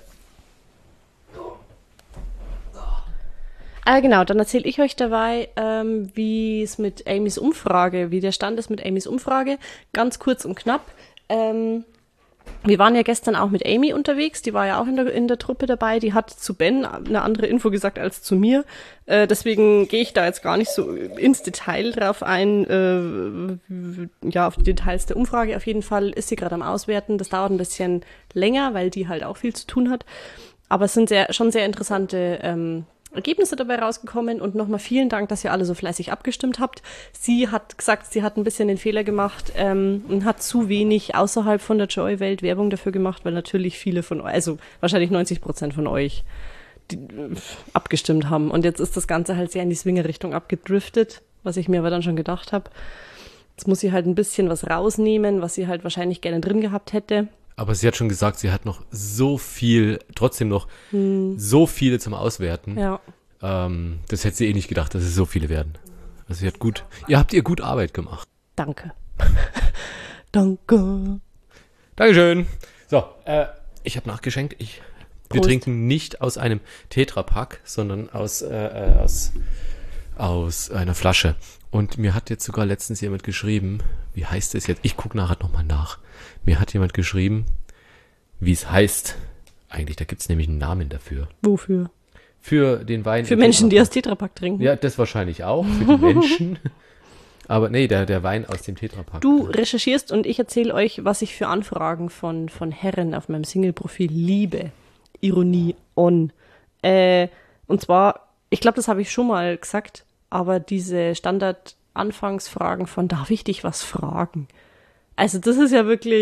Genau, dann erzähle ich euch dabei, wie es mit Amys Umfrage, wie der Stand ist mit Amys Umfrage. Ganz kurz und knapp. Wir waren ja gestern auch mit Amy unterwegs, die war ja auch in der Truppe dabei, die hat zu Ben eine andere Info gesagt als zu mir, deswegen gehe ich da jetzt gar nicht so ins Detail drauf ein, auf die Details der Umfrage. Auf jeden Fall ist sie gerade am Auswerten, das dauert ein bisschen länger, weil die halt auch viel zu tun hat, aber es sind schon sehr interessante Ergebnisse dabei rausgekommen und nochmal vielen Dank, dass ihr alle so fleißig abgestimmt habt. Sie hat gesagt, sie hat ein bisschen den Fehler gemacht und hat zu wenig außerhalb von der Joy-Welt Werbung dafür gemacht, weil natürlich viele von euch, also wahrscheinlich 90% von euch, abgestimmt haben. Und jetzt ist das Ganze halt sehr in die Swinger-Richtung abgedriftet, was ich mir aber dann schon gedacht habe. Jetzt muss sie halt ein bisschen was rausnehmen, was sie halt wahrscheinlich gerne drin gehabt hätte. Aber sie hat schon gesagt, sie hat noch trotzdem noch so viele zum Auswerten. Ja. Das hätte sie nicht gedacht, dass es so viele werden. Also ihr habt ihr gut Arbeit gemacht. Danke. Danke. Dankeschön. So, ich habe nachgeschenkt. Wir Prost. trinken nicht aus einem Tetrapack, sondern aus einer Flasche. Und mir hat jetzt sogar letztens jemand geschrieben, wie heißt es jetzt? Ich gucke nachher nochmal nach. Mir hat jemand geschrieben, wie es heißt. Eigentlich, da gibt es nämlich einen Namen dafür. Wofür? Für den Wein. Für Menschen, die aus Tetrapack trinken. Ja, das wahrscheinlich auch, für die Menschen. Aber nee, der Wein aus dem Tetrapack. Du recherchierst und ich erzähle euch, was ich für Anfragen von Herren auf meinem Single-Profil liebe. Ironie on. Und zwar, ich glaube, das habe ich schon mal gesagt, aber diese Standard-Anfangsfragen von, darf ich dich was fragen? Also das ist ja wirklich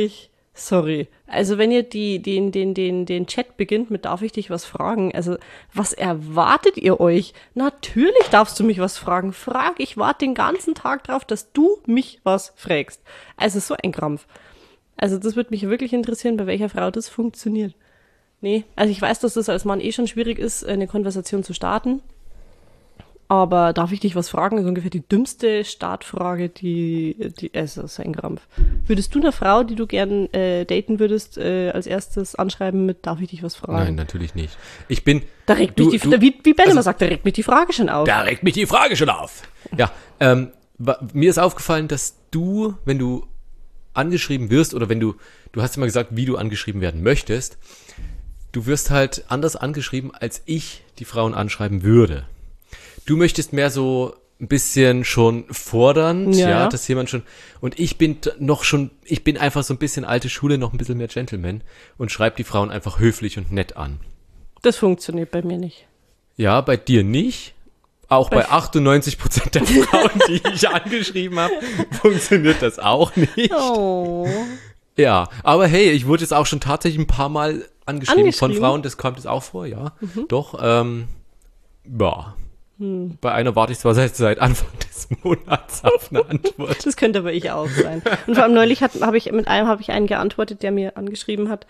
Sorry. Also wenn ihr den Chat beginnt mit darf ich dich was fragen, also was erwartet ihr euch? Natürlich darfst du mich was fragen. Ich warte den ganzen Tag drauf, dass du mich was fragst. Also so ein Krampf. Also das würde mich wirklich interessieren, bei welcher Frau das funktioniert. Nee, also ich weiß, dass das als Mann eh schon schwierig ist, eine Konversation zu starten. Aber darf ich dich was fragen? Das ist ungefähr die dümmste Startfrage, also so ein Krampf. Würdest du eine Frau, die du gern daten würdest, als erstes anschreiben mit darf ich dich was fragen? Nein, natürlich nicht. Da regt mich wie Ben immer sagt, da regt mich die Frage schon auf. Da regt mich die Frage schon auf. Ja, mir ist aufgefallen, dass du, wenn du angeschrieben wirst oder wenn du hast immer gesagt, wie du angeschrieben werden möchtest, du wirst halt anders angeschrieben, als ich die Frauen anschreiben würde. Du möchtest mehr so ein bisschen schon fordernd, ja, dass jemand schon, und ich bin einfach so ein bisschen alte Schule, noch ein bisschen mehr Gentleman und schreibe die Frauen einfach höflich und nett an. Das funktioniert bei mir nicht. Ja, bei dir nicht. Auch bei 98% der Frauen, die ich angeschrieben habe, funktioniert das auch nicht. Oh. Ja, aber hey, ich wurde jetzt auch schon tatsächlich ein paar Mal angeschrieben von Frauen, das kommt jetzt auch vor, ja. Doch, ja. Bei einer warte ich zwar seit Anfang des Monats auf eine Antwort. Das könnte aber ich auch sein. Und vor allem neulich habe ich einen geantwortet, der mich angeschrieben hat.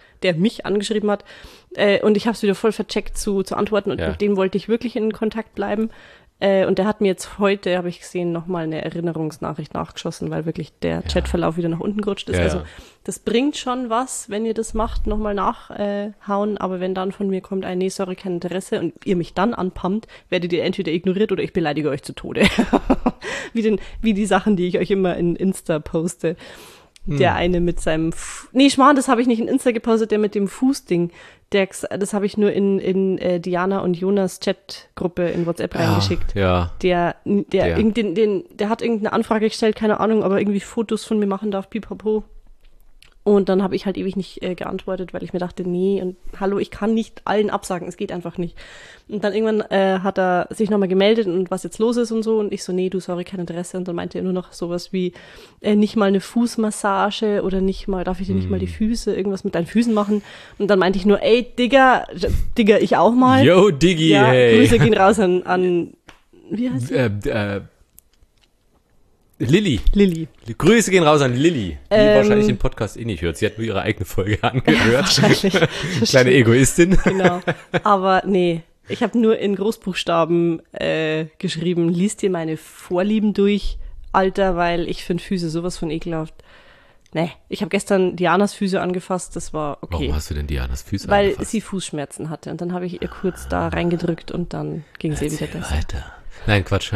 Und ich habe es wieder voll vercheckt zu antworten und mit dem wollte ich wirklich in Kontakt bleiben. Und der hat mir jetzt heute, habe ich gesehen, nochmal eine Erinnerungsnachricht nachgeschossen, weil wirklich der Chatverlauf wieder nach unten gerutscht ist. Ja. Also das bringt schon was, wenn ihr das macht, nochmal nachhauen. Aber wenn dann von mir kommt, nee, sorry, kein Interesse und ihr mich dann anpumpt, werdet ihr entweder ignoriert oder ich beleidige euch zu Tode. wie die Sachen, die ich euch immer in Insta poste. Der eine mit seinem das habe ich nicht in Insta gepostet, der mit dem Fußding. Das habe ich nur in Diana und Jonas Chatgruppe in WhatsApp reingeschickt. Ja. Der hat irgendeine Anfrage gestellt, keine Ahnung, aber irgendwie Fotos von mir machen darf, pipapo. Und dann habe ich halt ewig nicht geantwortet, weil ich mir dachte, nee, und hallo, ich kann nicht allen absagen, es geht einfach nicht. Und dann irgendwann hat er sich nochmal gemeldet und was jetzt los ist und so. Und ich so, nee, du, sorry, kein Interesse. Und dann meinte er nur noch sowas wie, nicht mal eine Fußmassage oder darf ich dir nicht mal die Füße, irgendwas mit deinen Füßen machen? Und dann meinte ich nur, ey, Digga, ich auch mal. Yo, Diggi, ja, hey. Grüße gehen raus an wie heißt sie? Lilly. Grüße gehen raus an Lilly, die wahrscheinlich den Podcast eh nicht hört. Sie hat nur ihre eigene Folge angehört. Ja, wahrscheinlich. Kleine Egoistin. Genau. Aber nee, ich habe nur in Großbuchstaben geschrieben, lies dir meine Vorlieben durch, Alter, weil ich finde Füße sowas von ekelhaft. Nee, ich habe gestern Dianas Füße angefasst, das war okay. Warum hast du denn Dianas Füße angefasst? angefasst? Weil sie Fußschmerzen hatte und dann habe ich ihr kurz da reingedrückt und dann ging es ihr wieder besser. Weiter. Nein, Quatsch.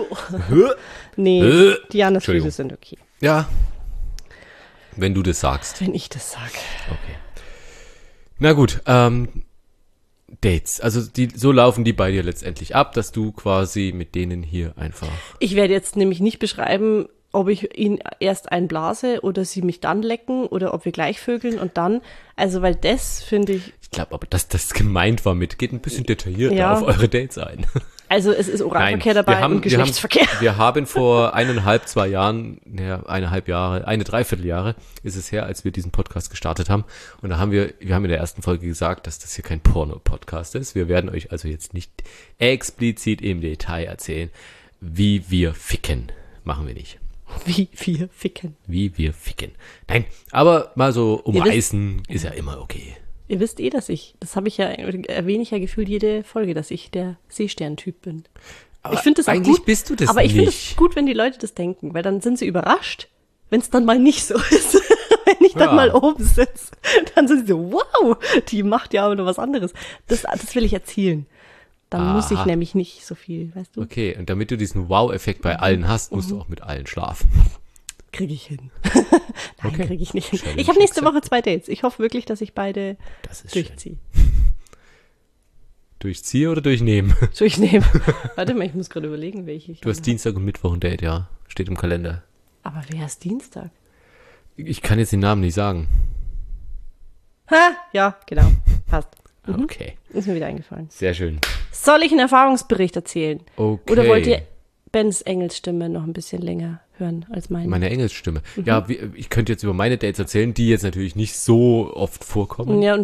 Nee, Dianas Füße sind okay. Ja, wenn du das sagst. Wenn ich das sage. Okay. Na gut, Dates. Also so laufen die bei dir letztendlich ab, dass du quasi mit denen hier einfach... Ich werde jetzt nämlich nicht beschreiben, ob ich ihn erst einblase oder sie mich dann lecken oder ob wir gleich vögeln und dann, also weil das finde ich... Ich glaube aber, dass das gemeint war geht ein bisschen detaillierter auf eure Dates ein. Also es ist Oralverkehr dabei und Geschlechtsverkehr. Wir haben vor 2 Jahren, eine Dreivierteljahre ist es her, als wir diesen Podcast gestartet haben. Und da haben wir haben in der ersten Folge gesagt, dass das hier kein Porno-Podcast ist. Wir werden euch also jetzt nicht explizit im Detail erzählen, wie wir ficken. Machen wir nicht. Wie wir ficken. Nein, aber mal so umreißen ist ja immer okay. Ihr wisst das erwähne ich ja gefühlt jede Folge, dass ich der Seestern-Typ bin. Aber ich finde das auch eigentlich gut, bist du das aber ich finde nicht. es gut, wenn die Leute das denken, weil dann sind sie überrascht, wenn es dann mal nicht so ist. Wenn ich dann mal oben sitze, dann sind sie so, wow, die macht ja aber noch was anderes. Das will ich erzielen. Dann muss ich nämlich nicht so viel, weißt du? Okay, und damit du diesen Wow-Effekt bei allen hast, musst du auch mit allen schlafen. Kriege ich hin. Nein, Okay. kriege ich nicht hin. Challenge Ich habe nächste accepted. Woche 2 Dates. Ich hoffe wirklich, dass ich beide Das ist durchziehe. Durchziehe oder durchnehmen? Durchnehmen. Warte mal, ich muss gerade überlegen, welche ich Du hast Dienstag und Mittwoch ein Date, ja. Steht im Kalender. Aber wer ist Dienstag? Ich kann jetzt den Namen nicht sagen. Ha, ja, genau. Passt. Okay, Ist mir wieder eingefallen. sehr schön. Soll ich einen Erfahrungsbericht erzählen? Okay. Oder wollt ihr Bens Engelsstimme noch ein bisschen länger hören als meine. Meine Engelsstimme. Ja, ich könnte jetzt über meine Dates erzählen, die jetzt natürlich nicht so oft vorkommen. Ja, und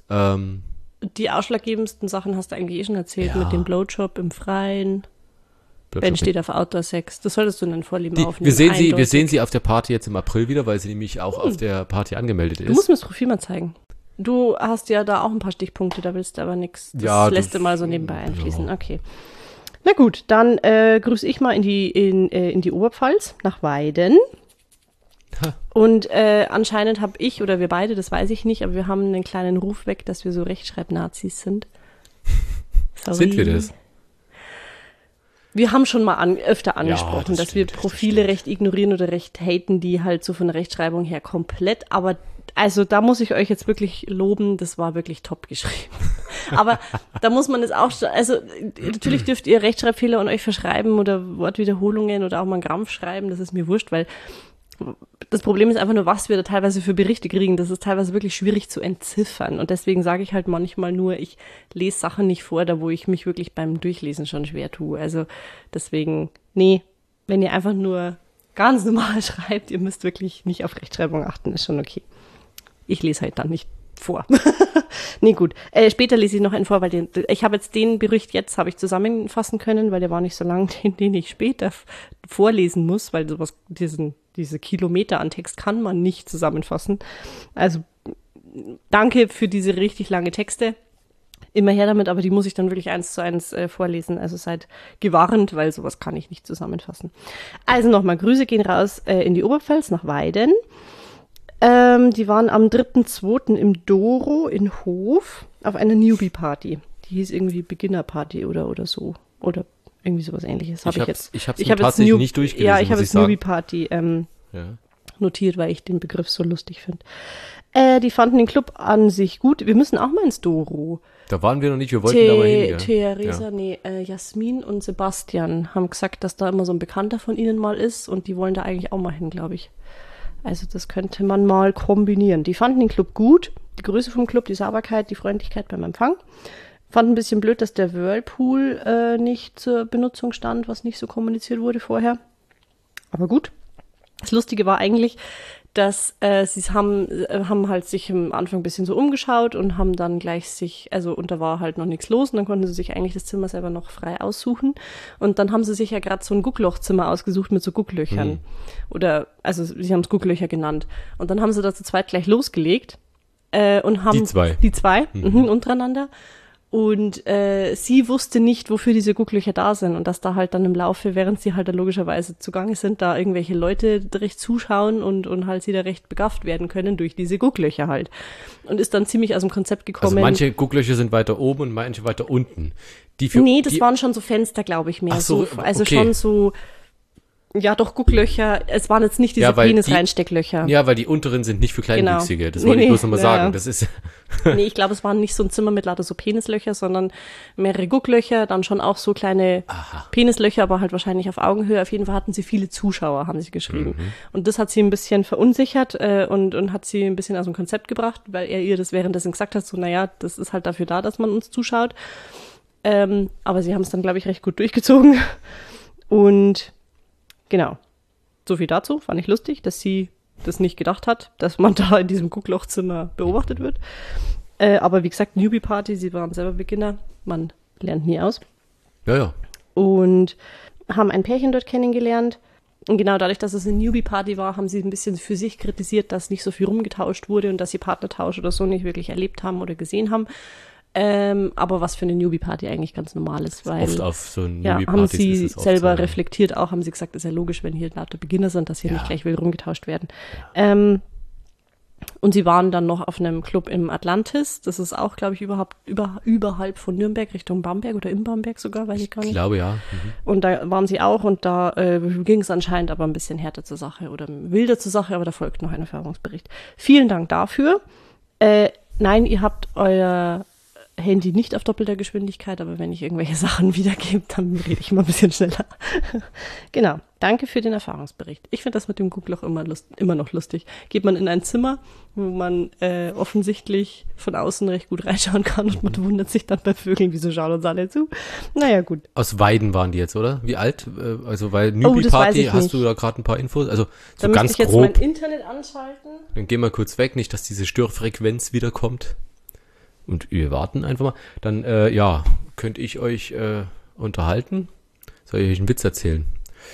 die ausschlaggebendsten Sachen hast du eigentlich schon erzählt, mit dem Blowjob im Freien. Ben steht auf Outdoor-Sex. Das solltest du in deinen Vorlieben aufnehmen. Wir sehen sie auf der Party jetzt im April wieder, weil sie nämlich auch auf der Party angemeldet ist. Du musst mir das Profil mal zeigen. Du hast ja da auch ein paar Stichpunkte, da willst du aber nichts. Das lässt du mal so nebenbei einfließen. Ja. Okay. Na gut, dann grüße ich mal in die Oberpfalz, nach Weiden. Und anscheinend habe ich oder wir beide, das weiß ich nicht, aber wir haben einen kleinen Ruf weg, dass wir so Rechtschreib-Nazis sind. Sorry. Sind wir das? Wir haben schon mal öfter angesprochen, dass wir Profile recht ignorieren oder recht haten, die halt so von der Rechtschreibung her komplett, aber also da muss ich euch jetzt wirklich loben, das war wirklich top geschrieben. Aber da muss man es auch, also natürlich dürft ihr Rechtschreibfehler an euch verschreiben oder Wortwiederholungen oder auch mal einen Krampf schreiben, das ist mir wurscht, weil das Problem ist einfach nur, was wir da teilweise für Berichte kriegen. Das ist teilweise wirklich schwierig zu entziffern. Und deswegen sage ich halt manchmal nur, ich lese Sachen nicht vor, da wo ich mich wirklich beim Durchlesen schon schwer tue. Also deswegen, nee, wenn ihr einfach nur ganz normal schreibt, ihr müsst wirklich nicht auf Rechtschreibung achten, ist schon okay. Ich lese halt dann nicht vor. Nee, gut. Später lese ich noch einen vor, weil ich habe jetzt den Bericht habe ich zusammenfassen können, weil der war nicht so lang, den ich später vorlesen muss, weil sowas, diese Kilometer an Text kann man nicht zusammenfassen. Also danke für diese richtig lange Texte. Immer her damit, aber die muss ich dann wirklich 1:1 vorlesen. Also seid gewarnt, weil sowas kann ich nicht zusammenfassen. Also nochmal, Grüße gehen raus in die Oberpfalz nach Weiden. Die waren am 3.2. im Doro in Hof auf einer Newbie-Party. Die hieß irgendwie Beginner-Party oder so. Oder irgendwie sowas Ähnliches. Ich habe es tatsächlich nicht durchgelesen. Ja, ich habe jetzt Newbie-Party notiert, weil ich den Begriff so lustig finde. Die fanden den Club an sich gut. Wir müssen auch mal ins Doro. Da waren wir noch nicht, wir wollten da mal hin. Theresa, Jasmin und Sebastian haben gesagt, dass da immer so ein Bekannter von ihnen mal ist und die wollen da eigentlich auch mal hin, glaube ich. Also das könnte man mal kombinieren. Die fanden den Club gut, die Größe vom Club, die Sauberkeit, die Freundlichkeit beim Empfang. Fanden ein bisschen blöd, dass der Whirlpool nicht zur Benutzung stand, was nicht so kommuniziert wurde vorher. Aber gut. Das Lustige war eigentlich, dass sie haben halt sich am Anfang ein bisschen so umgeschaut und haben dann gleich und da war halt noch nichts los und dann konnten sie sich eigentlich das Zimmer selber noch frei aussuchen und dann haben sie sich ja gerade so ein Gucklochzimmer ausgesucht mit so Gucklöchern sie haben es Gucklöcher genannt und dann haben sie da zu zweit gleich losgelegt und haben die zwei untereinander. Und sie wusste nicht, wofür diese Gucklöcher da sind und dass da halt dann im Laufe, während sie halt da logischerweise zugange sind, da irgendwelche Leute recht zuschauen und halt sie da recht begafft werden können durch diese Gucklöcher halt. Und ist dann ziemlich aus dem Konzept gekommen. Also manche Gucklöcher sind weiter oben und manche weiter unten. Das waren schon so Fenster, glaube ich, mehr. Ach so, also okay. Schon so, ja doch, Gucklöcher. Es waren jetzt nicht diese Penis-Reinstecklöcher. Ja, weil die unteren sind nicht für Kleinwüchsige. Genau. Das wollte ich bloß nochmal sagen. Das ist Nee, ich glaube, es waren nicht so ein Zimmer mit lauter so Penislöcher, sondern mehrere Gucklöcher, dann schon auch so kleine Penislöcher, aber halt wahrscheinlich auf Augenhöhe. Auf jeden Fall hatten sie viele Zuschauer, haben sie geschrieben. Und das hat sie ein bisschen verunsichert und hat sie ein bisschen aus dem Konzept gebracht, weil er ihr das währenddessen gesagt hat, so, naja, das ist halt dafür da, dass man uns zuschaut. Aber sie haben es dann, glaube ich, recht gut durchgezogen. Und genau, so viel dazu, fand ich lustig, dass sie das nicht gedacht hat, dass man da in diesem Gucklochzimmer beobachtet wird. Aber wie gesagt, Newbie-Party, sie waren selber Beginner, man lernt nie aus. Ja. Und haben ein Pärchen dort kennengelernt. Und genau dadurch, dass es eine Newbie-Party war, haben sie ein bisschen für sich kritisiert, dass nicht so viel rumgetauscht wurde und dass sie Partnertausch oder so nicht wirklich erlebt haben oder gesehen haben. Aber was für eine Newbie-Party eigentlich ganz normal ist, weil oft auf so Newbie-Partys haben sie ist es oft selber so, reflektiert auch, haben sie gesagt, ist ja logisch, wenn hier lauter Beginner sind, dass hier nicht gleich wild rumgetauscht werden. Und sie waren dann noch auf einem Club im Atlantis, das ist auch, glaube ich, überhalb von Nürnberg, Richtung Bamberg oder in Bamberg sogar, weiß ich gar nicht. Ich glaube, ja. Und da waren sie auch und da ging es anscheinend aber ein bisschen härter zur Sache oder wilder zur Sache, aber da folgt noch ein Erfahrungsbericht. Vielen Dank dafür. Nein, ihr habt Handy nicht auf doppelter Geschwindigkeit, aber wenn ich irgendwelche Sachen wiedergebe, dann rede ich mal ein bisschen schneller. Genau, danke für den Erfahrungsbericht. Ich finde das mit dem Guckloch immer noch lustig. Geht man in ein Zimmer, wo man offensichtlich von außen recht gut reinschauen kann und man wundert sich dann bei Vögeln, wieso schauen uns alle zu. Naja, gut. Aus Weiden waren die jetzt, oder? Wie alt? Also, weil das weiß Newbie-Party, ich hast nicht. du da gerade ein paar Infos? Also, so Da müsste ganz ich jetzt grob. mein Internet anschalten. Dann gehen wir kurz weg, nicht, dass diese Störfrequenz wiederkommt. Und wir warten einfach mal. Dann, könnte ich euch unterhalten. Soll ich euch einen Witz erzählen?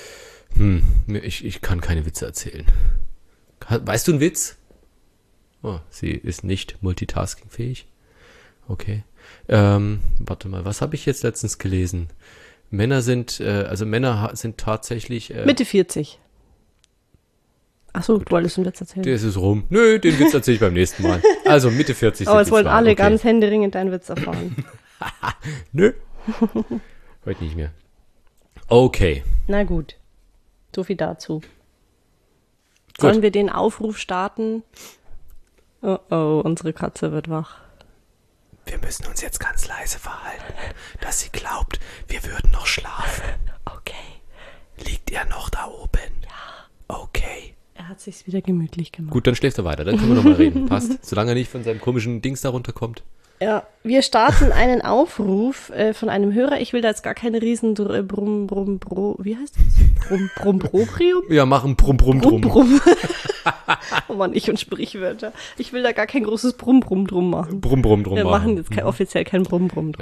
Ich kann keine Witze erzählen. Weißt du einen Witz? Oh, sie ist nicht multitaskingfähig. Okay. Warte mal, was habe ich jetzt letztens gelesen? Männer sind tatsächlich... Mitte 40. Achso, du wolltest einen Witz erzählen. Das ist rum. Nö, den Witz erzähle ich beim nächsten Mal. Also Mitte 40 Aber sind es die wollen zwei. alle Okay. ganz händeringend deinen Witz erfahren. Nö. Heute nicht mehr. Okay. Na gut. So viel dazu. Sollen wir den Aufruf starten? Oh, unsere Katze wird wach. Wir müssen uns jetzt ganz leise verhalten, dass sie glaubt, wir würden noch schlafen. Okay. Liegt er noch da oben? Ja. Okay. Er hat sich's wieder gemütlich gemacht. Gut, dann schläft er weiter. Dann können wir nochmal reden. Passt. Solange er nicht von seinem komischen Dings da runterkommt. Ja, wir starten einen Aufruf von einem Hörer. Ich will da jetzt gar keine riesen wie heißt das? Brumproprium? Ja, machen Brumm, Brumm, Drum. Brumm. Oh Mann, ich und Sprichwörter. Ich will da gar kein großes Brumm drum machen. Brumm, Brumm, Drum Wir machen jetzt offiziell kein Brumm drum.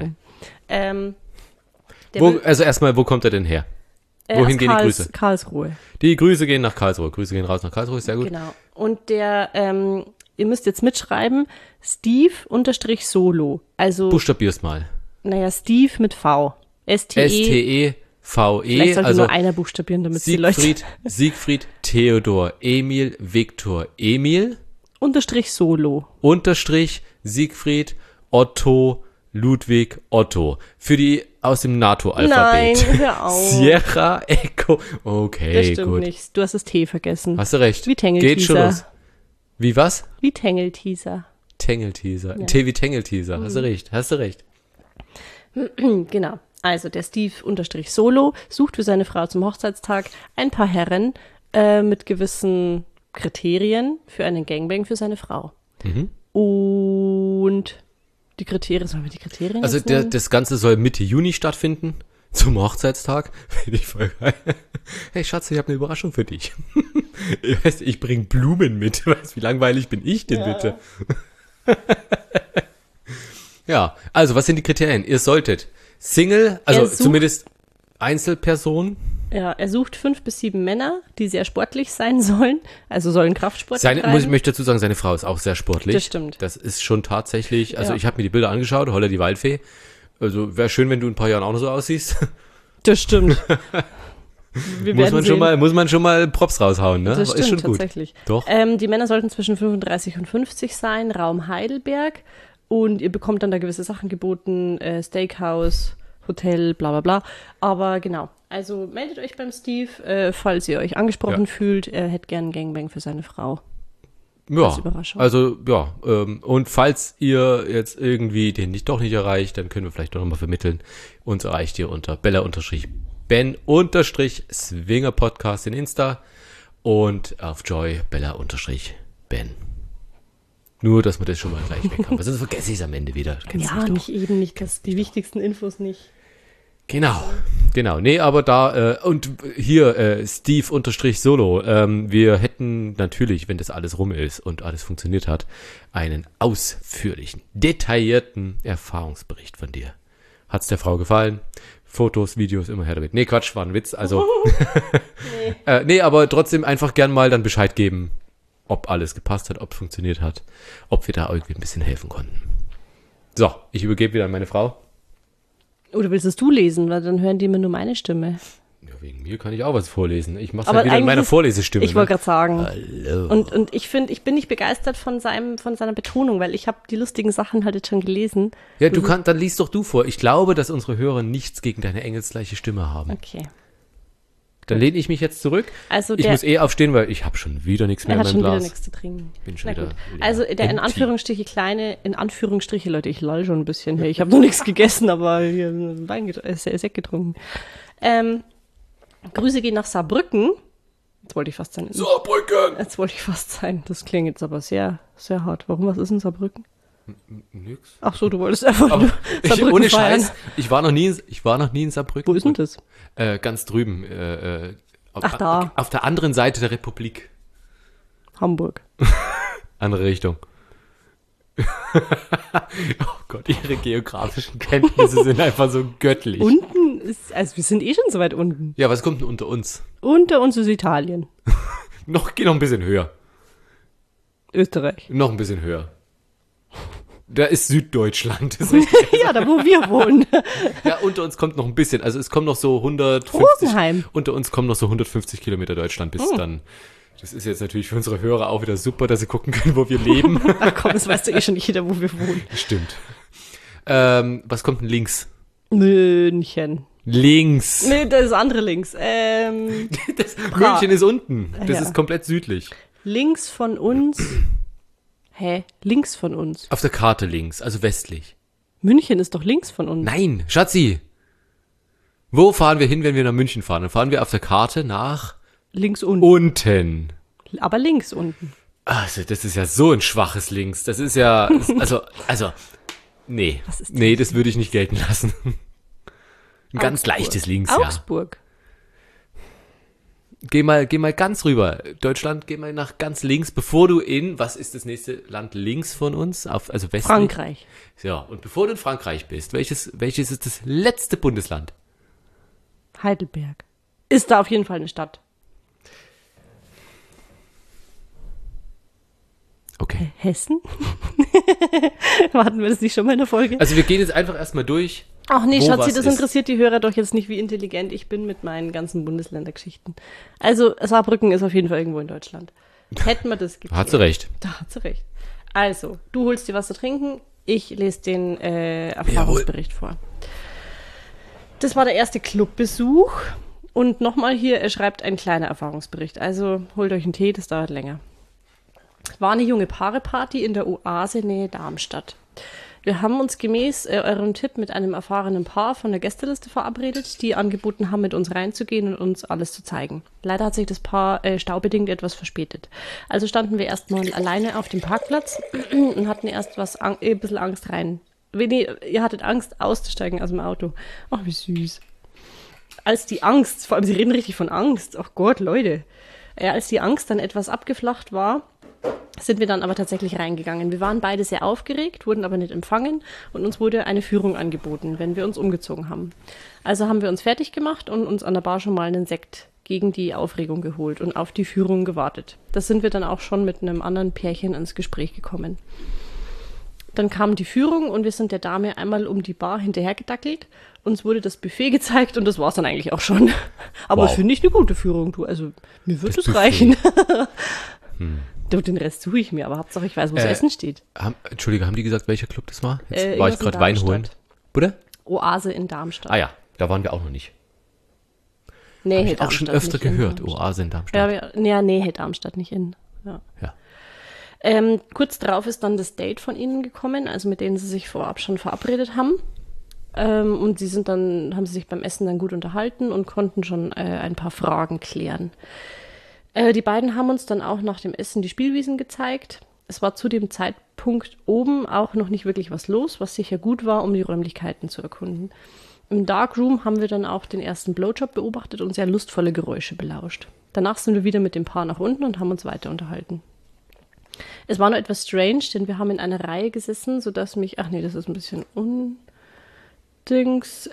Also erstmal, wo kommt er denn her? Wohin gehen die Grüße? Karlsruhe. Die Grüße gehen nach Karlsruhe. Grüße gehen raus nach Karlsruhe, sehr gut. Genau. Und der, ihr müsst jetzt mitschreiben, Steve_Solo. Also, Buchstabier's mal. naja, Steve mit V. S-T-E-V-E, Vielleicht sollte also nur einer buchstabieren, damit die Leute... Siegfried, Theodor, Emil, Viktor, Emil, _Solo. Unterstrich, Siegfried, Otto, Ludwig, Otto. Für die aus dem NATO-Alphabet. Nein, hör auf. Sierra, Echo. Okay, Das stimmt gut. nicht. Du hast das T vergessen. Hast du recht. Wie Tangle-Teaser. Geht schon los. Wie was? Wie Tangle-Teaser. Tangle-Teaser. Ja. T wie Tangle-Teaser. Hast du recht. Genau. Also der Steve_Solo sucht für seine Frau zum Hochzeitstag ein paar Herren mit gewissen Kriterien für einen Gangbang für seine Frau. Mhm. Und die Kriterien, sollen wir die Kriterien Also jetzt nennen? das Ganze soll Mitte Juni stattfinden, zum Hochzeitstag. Finde ich voll geil. Hey Schatz, ich habe eine Überraschung für dich. Ich bringe Blumen mit. Weißt, wie langweilig bin ich denn bitte? Ja, also was sind die Kriterien? Ihr solltet Single, also zumindest Einzelperson. Ja, er sucht 5 bis 7 Männer, die sehr sportlich sein sollen, also sollen Kraftsport Ich treiben. möchte dazu sagen, seine Frau ist auch sehr sportlich. Das stimmt. Das ist schon tatsächlich, also Ja. ich habe mir die Bilder angeschaut, Holla die Waldfee. Also wäre schön, wenn du in ein paar Jahren auch noch so aussiehst. Das stimmt. Wir Muss werden man schon mal Props raushauen, ne? Das ist stimmt schon gut. tatsächlich. Doch. Die Männer sollten zwischen 35 und 50 sein, Raum Heidelberg. Und ihr bekommt dann da gewisse Sachen geboten, Steakhouse, Hotel, bla bla bla. Aber genau, also meldet euch beim Steve, falls ihr euch angesprochen fühlt. Er hätte gern einen Gangbang für seine Frau. Ja, als Überraschung. also ja, und falls ihr jetzt irgendwie den doch nicht erreicht, dann können wir vielleicht doch nochmal vermitteln. Uns erreicht ihr unter Bella_Ben_ Podcast in Insta und auf Joy Bella_Ben. Nur, dass wir das schon mal gleich weg haben. Sonst vergesse ich es am Ende wieder. Kennst Ja, mich doch. nicht, die wichtigsten Infos nicht. Genau. Nee, aber da, und hier, Steve_Solo, wir hätten natürlich, wenn das alles rum ist und alles funktioniert hat, einen ausführlichen, detaillierten Erfahrungsbericht von dir. Hat's der Frau gefallen? Fotos, Videos, immer her damit. Nee, Quatsch, war ein Witz, also. Nee, aber trotzdem einfach gern mal dann Bescheid geben, ob alles gepasst hat, ob es funktioniert hat, ob wir da irgendwie ein bisschen helfen konnten. So, ich übergebe wieder an meine Frau. Oder willst es du lesen? Weil dann hören die immer nur meine Stimme. Ja, wegen mir kann ich auch was vorlesen. Ich mache es Aber halt wieder in meiner eigentlich ist- Vorlesestimme. Ich wollte gerade sagen. Hallo. Und ich finde, ich bin nicht begeistert von seiner Betonung, weil ich habe die lustigen Sachen halt jetzt schon gelesen. Ja, dann liest doch du vor. Ich glaube, dass unsere Hörer nichts gegen deine engelsgleiche Stimme haben. Okay. Dann lehne ich mich jetzt zurück. Also ich muss aufstehen, weil ich habe schon wieder nichts mehr er in hat meinem schon wieder Glas. nichts zu trinken. Bin schon wieder Also der in empty. Anführungsstriche kleine, Leute, ich lall schon ein bisschen. Hey, ich habe noch nichts gegessen, aber hier Sekt getrunken. Grüße gehen nach Saarbrücken. Jetzt wollte ich fast sein. Das klingt jetzt aber sehr, sehr hart. Warum, was ist in Saarbrücken? Nix. Ach so, du wolltest einfach Aber Saarbrücken ohne feiern. Scheiß, ich war noch nie in Saarbrücken. Wo ist denn das? Ganz drüben. Ach, da. Auf der anderen Seite der Republik. Hamburg. Andere Richtung. Oh Gott, ihre geografischen Kenntnisse sind einfach so göttlich. Unten ist, also wir sind eh schon so weit unten. Ja, was kommt denn unter uns? Unter uns ist Italien. Geh noch ein bisschen höher. Österreich. Noch ein bisschen höher. Da ist Süddeutschland. Das ist richtig. Ja, da wo wir wohnen. Ja, unter uns kommt noch ein bisschen. Also es kommen noch so 150. Rosenheim. Unter uns kommen noch so 150 Kilometer Deutschland bis dann. Das ist jetzt natürlich für unsere Hörer auch wieder super, dass sie gucken können, wo wir leben. Ach komm, das weiß doch eh schon jeder, wo wir wohnen. Stimmt. Was kommt denn links? München. Links. Nee, das andere links. München ist unten. Das Ja. ist komplett südlich. Links von uns. Hä? Links von uns? Auf der Karte links, also westlich. München ist doch links von uns. Nein, Schatzi. Wo fahren wir hin, wenn wir nach München fahren? Dann fahren wir auf der Karte nach Links unten. unten. Aber links unten. Also, das ist ja so ein schwaches Links. Das ist ja, nee. Was ist Nee, das würde ich nicht gelten lassen. Ein ganz Augsburg. leichtes Links, ja. Augsburg. Geh mal ganz rüber. Deutschland, geh mal nach ganz links, bevor du was ist das nächste Land links von uns? Also westlich? Frankreich. Ja, und bevor du in Frankreich bist, welches ist das letzte Bundesland? Heidelberg. Ist da auf jeden Fall eine Stadt. Okay. Hessen? Hatten wir das nicht schon mal in der Folge? Also wir gehen jetzt einfach erstmal durch. Ach nee, wo Schatzi, was das ist. interessiert die Hörer doch jetzt nicht, wie intelligent ich bin mit meinen ganzen Bundesländergeschichten. Also, Saarbrücken ist auf jeden Fall irgendwo in Deutschland. Hätten wir das geklärt. Hat sie recht. Da hat sie recht. Also, du holst dir was zu trinken, ich lese den Erfahrungsbericht vor. Das war der erste Clubbesuch. Und nochmal hier, er schreibt ein kleiner Erfahrungsbericht. Also, holt euch einen Tee, das dauert länger. War eine junge Paare-Party in der Oase Nähe Darmstadt. Wir haben uns gemäß eurem Tipp mit einem erfahrenen Paar von der Gästeliste verabredet, die angeboten haben, mit uns reinzugehen und uns alles zu zeigen. Leider hat sich das Paar staubedingt etwas verspätet. Also standen wir erstmal alleine auf dem Parkplatz und hatten erst ein bisschen Angst rein. Nee, ihr hattet Angst auszusteigen aus dem Auto. Ach, wie süß. Als die Angst, vor allem sie reden richtig von Angst. Ach Gott, Leute. Als die Angst dann etwas abgeflacht war, sind wir dann aber tatsächlich reingegangen. Wir waren beide sehr aufgeregt, wurden aber nicht empfangen und uns wurde eine Führung angeboten, wenn wir uns umgezogen haben. Also haben wir uns fertig gemacht und uns an der Bar schon mal einen Sekt gegen die Aufregung geholt und auf die Führung gewartet. Das sind wir dann auch schon mit einem anderen Pärchen ins Gespräch gekommen. Dann kam die Führung und wir sind der Dame einmal um die Bar hinterhergedackelt. Uns wurde das Buffet gezeigt und das war es dann eigentlich auch schon. Aber Wow. das finde ich eine gute Führung, du. Also mir wird Das es Buffet. reichen. Du, den Rest suche ich mir, aber Hauptsache ich weiß, wo das Essen steht. Entschuldige, haben die gesagt, welcher Club das war? Jetzt war irgendwas ich in gerade Wein Darmstadt. holen. Bitte? Oase in Darmstadt. Ah ja, da waren wir auch noch nicht. Nähe Habe ich auch schon Darmstadt, öfter nicht in gehört. Darmstadt. Oase in Darmstadt. Ja, Nähe Darmstadt, nicht in. Ja. Ja. Kurz darauf ist dann das Date von ihnen gekommen, also mit denen sie sich vorab schon verabredet haben. Und haben sie sich beim Essen dann gut unterhalten und konnten schon ein paar Fragen klären. Die beiden haben uns dann auch nach dem Essen die Spielwiesen gezeigt. Es war zu dem Zeitpunkt oben auch noch nicht wirklich was los, was sicher gut war, um die Räumlichkeiten zu erkunden. Im Darkroom haben wir dann auch den ersten Blowjob beobachtet und sehr lustvolle Geräusche belauscht. Danach sind wir wieder mit dem Paar nach unten und haben uns weiter unterhalten. Es war noch etwas strange, denn wir haben in einer Reihe gesessen, sodass mich... Ach nee, das ist ein bisschen undings...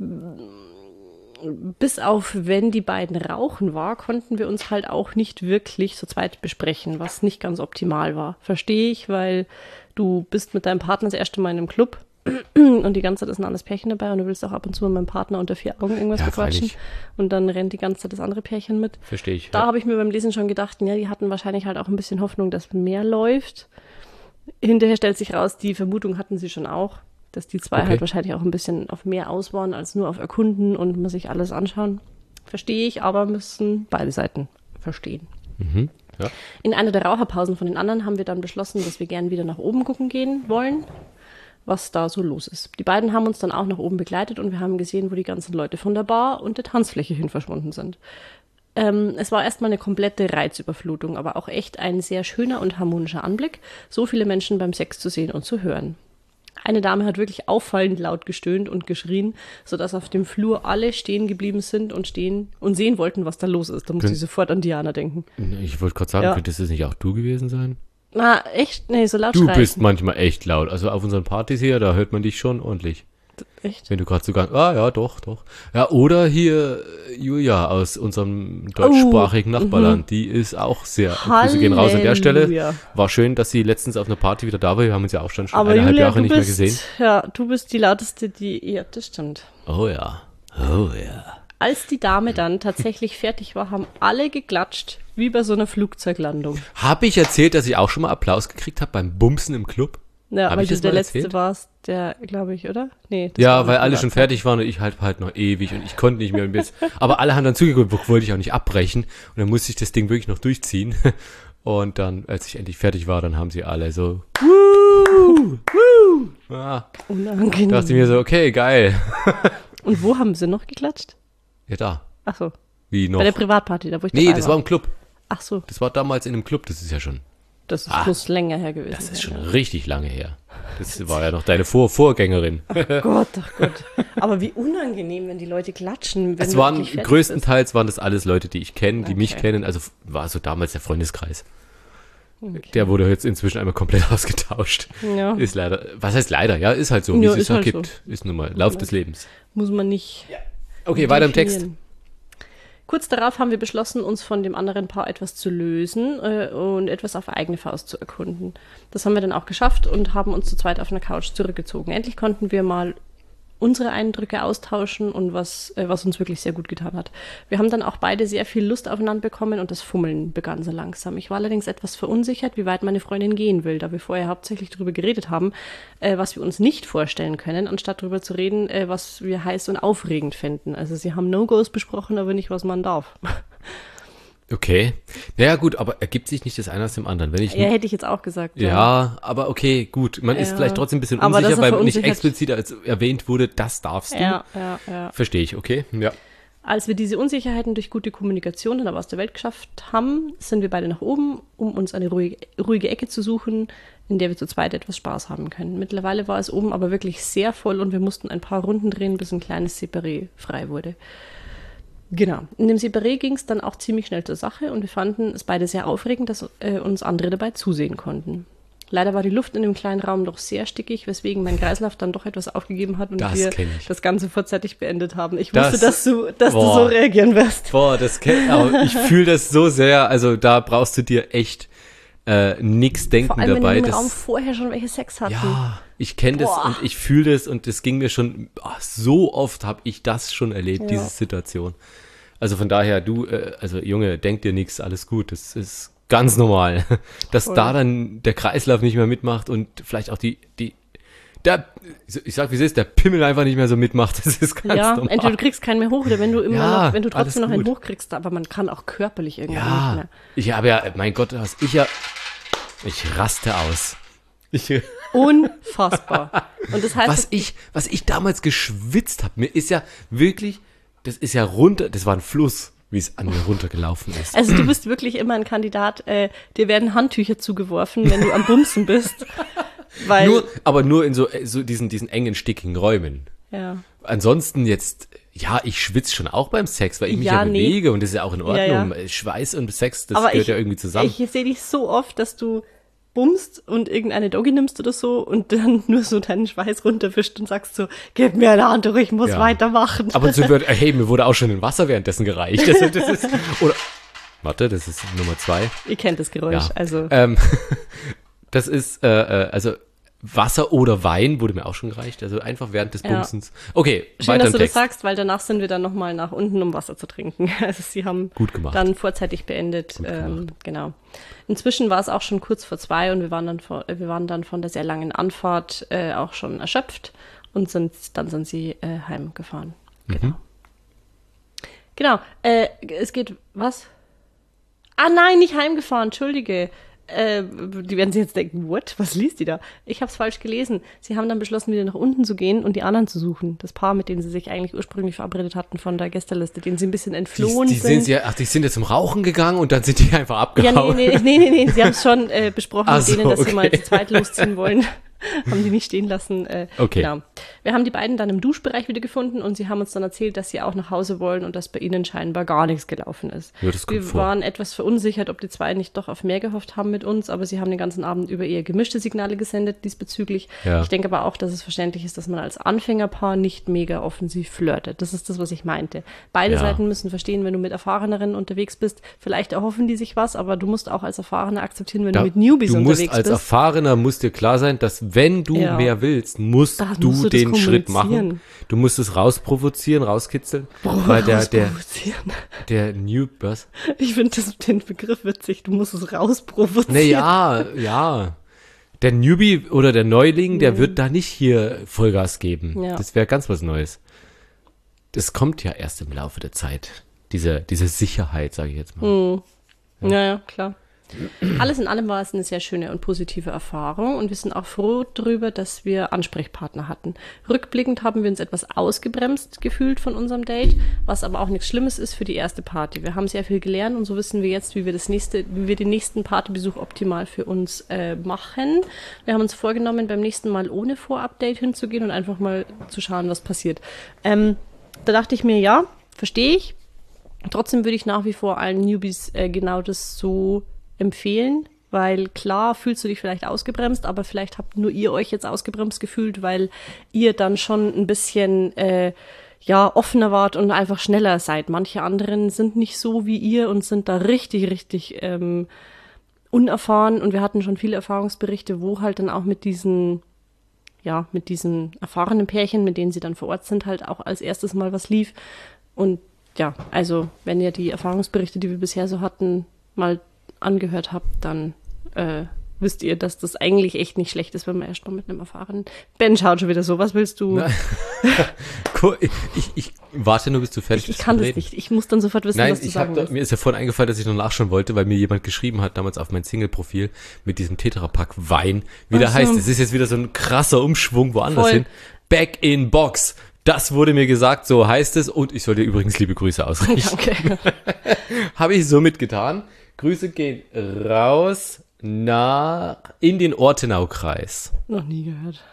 bis auf wenn die beiden rauchen war, konnten wir uns halt auch nicht wirklich zu zweit besprechen, was nicht ganz optimal war. Verstehe ich, weil du bist mit deinem Partner das erste Mal in einem Club und die ganze Zeit ist ein anderes Pärchen dabei und du willst auch ab und zu mit meinem Partner unter 4 Augen irgendwas Ja, bequatschen freilich. und dann rennt die ganze Zeit das andere Pärchen mit. Verstehe ich. Da habe ich mir beim Lesen schon gedacht, ja, die hatten wahrscheinlich halt auch ein bisschen Hoffnung, dass mehr läuft. Hinterher stellt sich raus, die Vermutung hatten sie schon auch, dass die zwei Okay. halt wahrscheinlich auch ein bisschen auf mehr aus waren, als nur auf Erkunden und man sich alles anschauen. Verstehe ich, aber müssen beide Seiten verstehen. Ja. In einer der Raucherpausen von den anderen haben wir dann beschlossen, dass wir gern wieder nach oben gucken gehen wollen, was da so los ist. Die beiden haben uns dann auch nach oben begleitet und wir haben gesehen, wo die ganzen Leute von der Bar und der Tanzfläche hin verschwunden sind. Es war erstmal eine komplette Reizüberflutung, aber auch echt ein sehr schöner und harmonischer Anblick, so viele Menschen beim Sex zu sehen und zu hören. Eine Dame hat wirklich auffallend laut gestöhnt und geschrien, sodass auf dem Flur alle stehen geblieben sind und stehen und sehen wollten, was da los ist. Da musste ich sofort an Diana denken. Ich wollte gerade sagen, könnte das nicht auch du gewesen sein? Na, echt? Nee, so laut Du schreien. bist manchmal echt laut. Also auf unseren Partys hier, da hört man dich schon ordentlich. Echt? Wenn du gerade sogar, ja, doch. Ja, oder hier Julia aus unserem deutschsprachigen Nachbarland, die ist auch sehr, Grüße gehen raus an der Stelle. Halleluja. War schön, dass sie letztens auf einer Party wieder da war. Wir haben uns ja auch schon Aber 1,5 Julia, Jahre du nicht bist, mehr gesehen. Ja, du bist die lauteste, ja, das stimmt. Oh ja. Als die Dame dann tatsächlich fertig war, haben alle geklatscht, wie bei so einer Flugzeuglandung. Habe ich erzählt, dass ich auch schon mal Applaus gekriegt habe beim Bumsen im Club? Ja, Hab weil ich du das der mal Letzte erzählt? warst, der, glaube ich, oder? Nee. Das Ja, war weil nicht alle privat. schon fertig waren und ich halt noch ewig und ich konnte nicht mehr. Aber alle haben dann zugeguckt, wollte ich auch nicht abbrechen. Und dann musste ich das Ding wirklich noch durchziehen. Und dann, als ich endlich fertig war, dann haben sie alle so, ah, Unangenehm. dachte ich mir so, okay, geil. Und wo haben sie noch geklatscht? Ja, da. Ach so, Wie noch? bei der Privatparty, da wo ich Nee, dabei das war im Club. Ach so, Das war damals in einem Club, das ist ja schon, das ist, muss länger her gewesen das ist sein, schon ja. richtig lange her. Das war ja noch deine Vorgängerin. Gott, ach Gott. Aber wie unangenehm, wenn die Leute klatschen. Wenn Es du waren, wirklich fertig größtenteils waren das alles Leute, die ich kenne, die mich Okay. kennen. Also war so damals der Freundeskreis. bist. Okay. Der wurde jetzt inzwischen einmal komplett ausgetauscht. Ja. Ist leider, was heißt leider? Ja, ist halt so, wie Ja, es sich ist halt ergibt. Ist nun mal Lauf des Lebens. Muss man nicht Okay, weiter im Text. definieren. Kurz darauf haben wir beschlossen, uns von dem anderen Paar etwas zu lösen und etwas auf eigene Faust zu erkunden. Das haben wir dann auch geschafft und haben uns zu zweit auf einer Couch zurückgezogen. Endlich konnten wir mal unsere Eindrücke austauschen und was uns wirklich sehr gut getan hat. Wir haben dann auch beide sehr viel Lust aufeinander bekommen und das Fummeln begann so langsam. Ich war allerdings etwas verunsichert, wie weit meine Freundin gehen will, da wir vorher hauptsächlich darüber geredet haben, was wir uns nicht vorstellen können, anstatt darüber zu reden, was wir heiß und aufregend fänden. Also sie haben No-Gos besprochen, aber nicht, was man darf. Okay. Naja, gut, aber ergibt sich nicht das eine aus dem anderen. Wenn ich, Ja, hätte ich jetzt auch gesagt. ja, aber okay, gut. Man ist Ja. vielleicht trotzdem ein bisschen Aber dass unsicher, er weil nicht verunsichert- explizit als erwähnt wurde, das darfst du. Ja. Verstehe ich, okay. Ja. Als wir diese Unsicherheiten durch gute Kommunikation dann aber aus der Welt geschafft haben, sind wir beide nach oben, um uns eine ruhige Ecke zu suchen, in der wir zu zweit etwas Spaß haben können. Mittlerweile war es oben aber wirklich sehr voll und wir mussten ein paar Runden drehen, bis ein kleines Separé frei wurde. Genau. In dem Separé ging es dann auch ziemlich schnell zur Sache und wir fanden es beide sehr aufregend, dass uns andere dabei zusehen konnten. Leider war die Luft in dem kleinen Raum doch sehr stickig, weswegen mein Kreislauf dann doch etwas aufgegeben hat und Das wir kenn ich. das Ganze vorzeitig beendet haben. Ich Das- wusste, dass du Boah. so reagieren wirst. Boah, ich fühle das so sehr. Also da brauchst du dir echt nix denken Vor allem, dabei. wenn die im Das- Raum vorher schon welche Sex hatten. Ja, ich kenne das Boah. und ich fühle das und das ging mir schon, so oft habe ich das schon erlebt, Ja. diese Situation. Also von daher, also Junge, denk dir nichts, alles gut, das ist ganz normal. Dass Voll. da dann der Kreislauf nicht mehr mitmacht und vielleicht auch ich sag wie es ist, der Pimmel einfach nicht mehr so mitmacht, das ist ganz Ja, normal. entweder du kriegst keinen mehr hoch oder wenn du immer Ja, noch, wenn du trotzdem alles noch einen gut. hochkriegst, aber man kann auch körperlich irgendwann nicht Ja, mehr. ich habe ja, mein Gott, ich raste aus. Unfassbar. Und das heißt, Was ich damals geschwitzt habe, mir ist ja wirklich, das ist ja runter, das war ein Fluss, wie es an mir runtergelaufen ist. also du bist wirklich immer ein Kandidat, dir werden Handtücher zugeworfen, wenn du am Bumsen bist. Weil, Aber nur in so diesen engen, stickigen Räumen. ja. Ansonsten jetzt, ja, ich schwitze schon auch beim Sex, weil ich mich Ja, ja nee. bewege und das ist ja auch in Ordnung. Ja. Schweiß und Sex, das Aber gehört ja irgendwie zusammen. Ich sehe dich so oft, dass du bumst und irgendeine Doggy nimmst oder so und dann nur so deinen Schweiß runterwischt und sagst so, gib mir eine Handtuch, ich muss Ja. weitermachen. Ab und zu wird, hey, mir wurde auch schon ein Wasser währenddessen gereicht. Das ist, oder, warte, das ist Nummer 2. Ihr kennt das Geräusch, Ja. also. Das ist, also Wasser oder Wein wurde mir auch schon gereicht. Also einfach während des Ja. Bumsens. Okay, Schön, weiter dass im du Text. das sagst, weil danach sind wir dann nochmal nach unten, um Wasser zu trinken. Also sie haben Gut gemacht. dann vorzeitig beendet. gemacht. Genau. Inzwischen war es auch schon kurz vor 2 und wir waren dann von der sehr langen Anfahrt auch schon erschöpft und sind sie heimgefahren. Genau. Genau. Es geht, was? Ah nein, nicht heimgefahren, entschuldige. Die werden sich jetzt denken, what? Was liest die da? Ich habe es falsch gelesen. Sie haben dann beschlossen, wieder nach unten zu gehen und die anderen zu suchen. Das Paar, mit denen sie sich eigentlich ursprünglich verabredet hatten von der Gästeliste, denen sie ein bisschen entflohen sind. Die sind jetzt zum Rauchen gegangen und dann sind die einfach abgehauen. Ja, nee. Sie haben es schon besprochen mit denen, dass okay. sie mal zu zweit losziehen wollen. Haben die nicht stehen lassen. Okay. Genau. Wir haben die beiden dann im Duschbereich wieder gefunden und sie haben uns dann erzählt, dass sie auch nach Hause wollen und dass bei ihnen scheinbar gar nichts gelaufen ist. Ja, das kommt Wir vor. waren etwas verunsichert, ob die zwei nicht doch auf mehr gehofft haben mit uns, aber sie haben den ganzen Abend über eher gemischte Signale gesendet diesbezüglich. Ja. Ich denke aber auch, dass es verständlich ist, dass man als Anfängerpaar nicht mega offensiv flirtet. Das ist das, was ich meinte. Beide Ja. Seiten müssen verstehen, wenn du mit Erfahreneren unterwegs bist, vielleicht erhoffen die sich was, aber du musst auch als Erfahrener akzeptieren, wenn du mit Newbies du unterwegs musst als bist. Erfahrener, muss dir klar sein, dass wenn du Ja. mehr willst, musst Das du musst du das den Schritt kommunizieren. machen. Du musst es rausprovokzieren, rauskitzeln. Weil der was? Ich finde den Begriff witzig. Du musst es rausprovozieren. Ja. Der Newbie oder der Neuling, der wird da nicht hier Vollgas geben. Ja. Das wäre ganz was Neues. Das kommt ja erst im Laufe der Zeit. Diese Sicherheit, sage ich jetzt mal. Ja, klar. Alles in allem war es eine sehr schöne und positive Erfahrung und wir sind auch froh darüber, dass wir Ansprechpartner hatten. Rückblickend haben wir uns etwas ausgebremst gefühlt von unserem Date, was aber auch nichts Schlimmes ist für die erste Party. Wir haben sehr viel gelernt und so wissen wir jetzt, wie wir den nächsten Partybesuch optimal für uns machen. Wir haben uns vorgenommen, beim nächsten Mal ohne Vorupdate hinzugehen und einfach mal zu schauen, was passiert. Da dachte ich mir, ja, verstehe ich. Trotzdem würde ich nach wie vor allen Newbies genau das so empfehlen, weil klar fühlst du dich vielleicht ausgebremst, aber vielleicht habt nur ihr euch jetzt ausgebremst gefühlt, weil ihr dann schon ein bisschen offener wart und einfach schneller seid. Manche anderen sind nicht so wie ihr und sind da richtig unerfahren und wir hatten schon viele Erfahrungsberichte, wo halt dann auch mit diesen erfahrenen Pärchen, mit denen sie dann vor Ort sind, halt auch als erstes mal was lief. Und ja, also wenn ihr die Erfahrungsberichte, die wir bisher so hatten, mal angehört habt, dann wisst ihr, dass das eigentlich echt nicht schlecht ist, wenn man erst mal mit einem erfahrenen... Ben schaut schon wieder so, was willst du? Cool. Ich warte nur, bis du fertig Ich bist. kann zu das reden. nicht. Ich muss dann sofort wissen, Nein, was du sagen willst. mir ist ja vorhin eingefallen, dass ich noch nachschauen wollte, weil mir jemand geschrieben hat, damals auf mein Single-Profil, mit diesem Tetrapack Wein, wie der Ach so. heißt. Es ist jetzt wieder so ein krasser Umschwung woanders Voll. hin. Back in Box. Das wurde mir gesagt, so heißt es. Und ich soll dir übrigens liebe Grüße ausrichten. Danke. Habe ich somit getan. Grüße gehen raus in den Ortenau-Kreis. Noch nie gehört.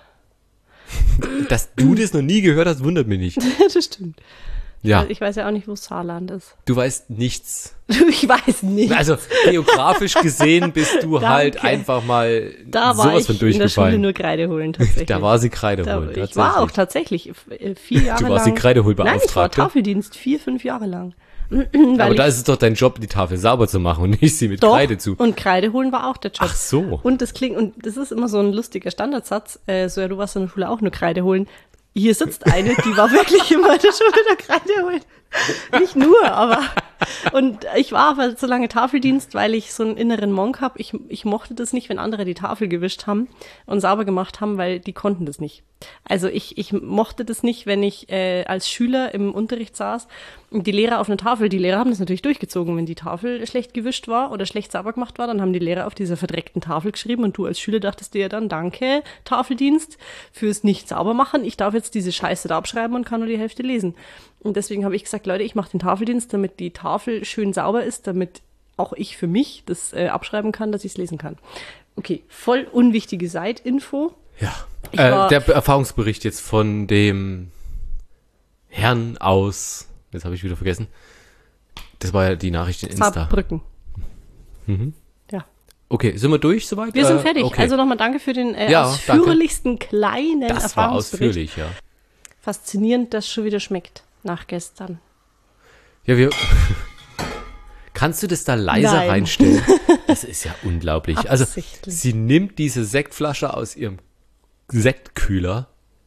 Dass du das noch nie gehört hast, wundert mich nicht. Das stimmt. Ja, Ich weiß ja auch nicht, wo Saarland ist. du weißt nichts. Ich weiß nicht. Also geografisch gesehen bist du halt Danke. einfach mal Da war sowas ich von in der Schule durchgefallen. nur Kreide holen, tatsächlich. Da war sie Kreide holen. Ich war auch tatsächlich 4 Jahre lang. Du warst die Kreideholbeauftragte? Nein, ich war Tafeldienst 5 Jahre lang. Aber da ist es doch dein Job, die Tafel sauber zu machen und nicht sie mit Doch, Kreide zu. und Kreide holen war auch der Job. Ach so. Und das ist immer so ein lustiger Standardsatz, so ja, du warst in der Schule auch nur Kreide holen. Hier sitzt eine, die war wirklich immer in der Schule der Kreide holen. Nicht nur, aber und ich war aber so lange Tafeldienst, weil ich so einen inneren Monk habe. Ich mochte das nicht, wenn andere die Tafel gewischt haben und sauber gemacht haben, weil die konnten das nicht. Also ich mochte das nicht, wenn ich als Schüler im Unterricht saß und die Lehrer auf einer Tafel, die Lehrer haben das natürlich durchgezogen, wenn die Tafel schlecht gewischt war oder schlecht sauber gemacht war, dann haben die Lehrer auf dieser verdreckten Tafel geschrieben und du als Schüler dachtest dir dann, danke Tafeldienst fürs nicht sauber machen, ich darf jetzt diese Scheiße da abschreiben und kann nur die Hälfte lesen. Und deswegen habe ich gesagt, Leute, ich mache den Tafeldienst, damit die Tafel schön sauber ist, damit auch ich für mich das abschreiben kann, dass ich es lesen kann. Okay, voll unwichtige Side-Info. Ja. Der Erfahrungsbericht jetzt von dem Herrn aus, jetzt habe ich wieder vergessen, das war ja die Nachricht in Insta. Saarbrücken. Ja. Okay, sind wir durch soweit? Wir sind fertig. Okay. Also nochmal danke für den Ja, ausführlichsten kleinen das war Erfahrungsbericht. ausführlich, ja. Faszinierend, dass es schon wieder schmeckt nach gestern. Ja, kannst du das da leiser Nein. reinstellen? Das ist ja unglaublich. Also, Absichtlich. sie nimmt diese Sektflasche aus ihrem Sektkühler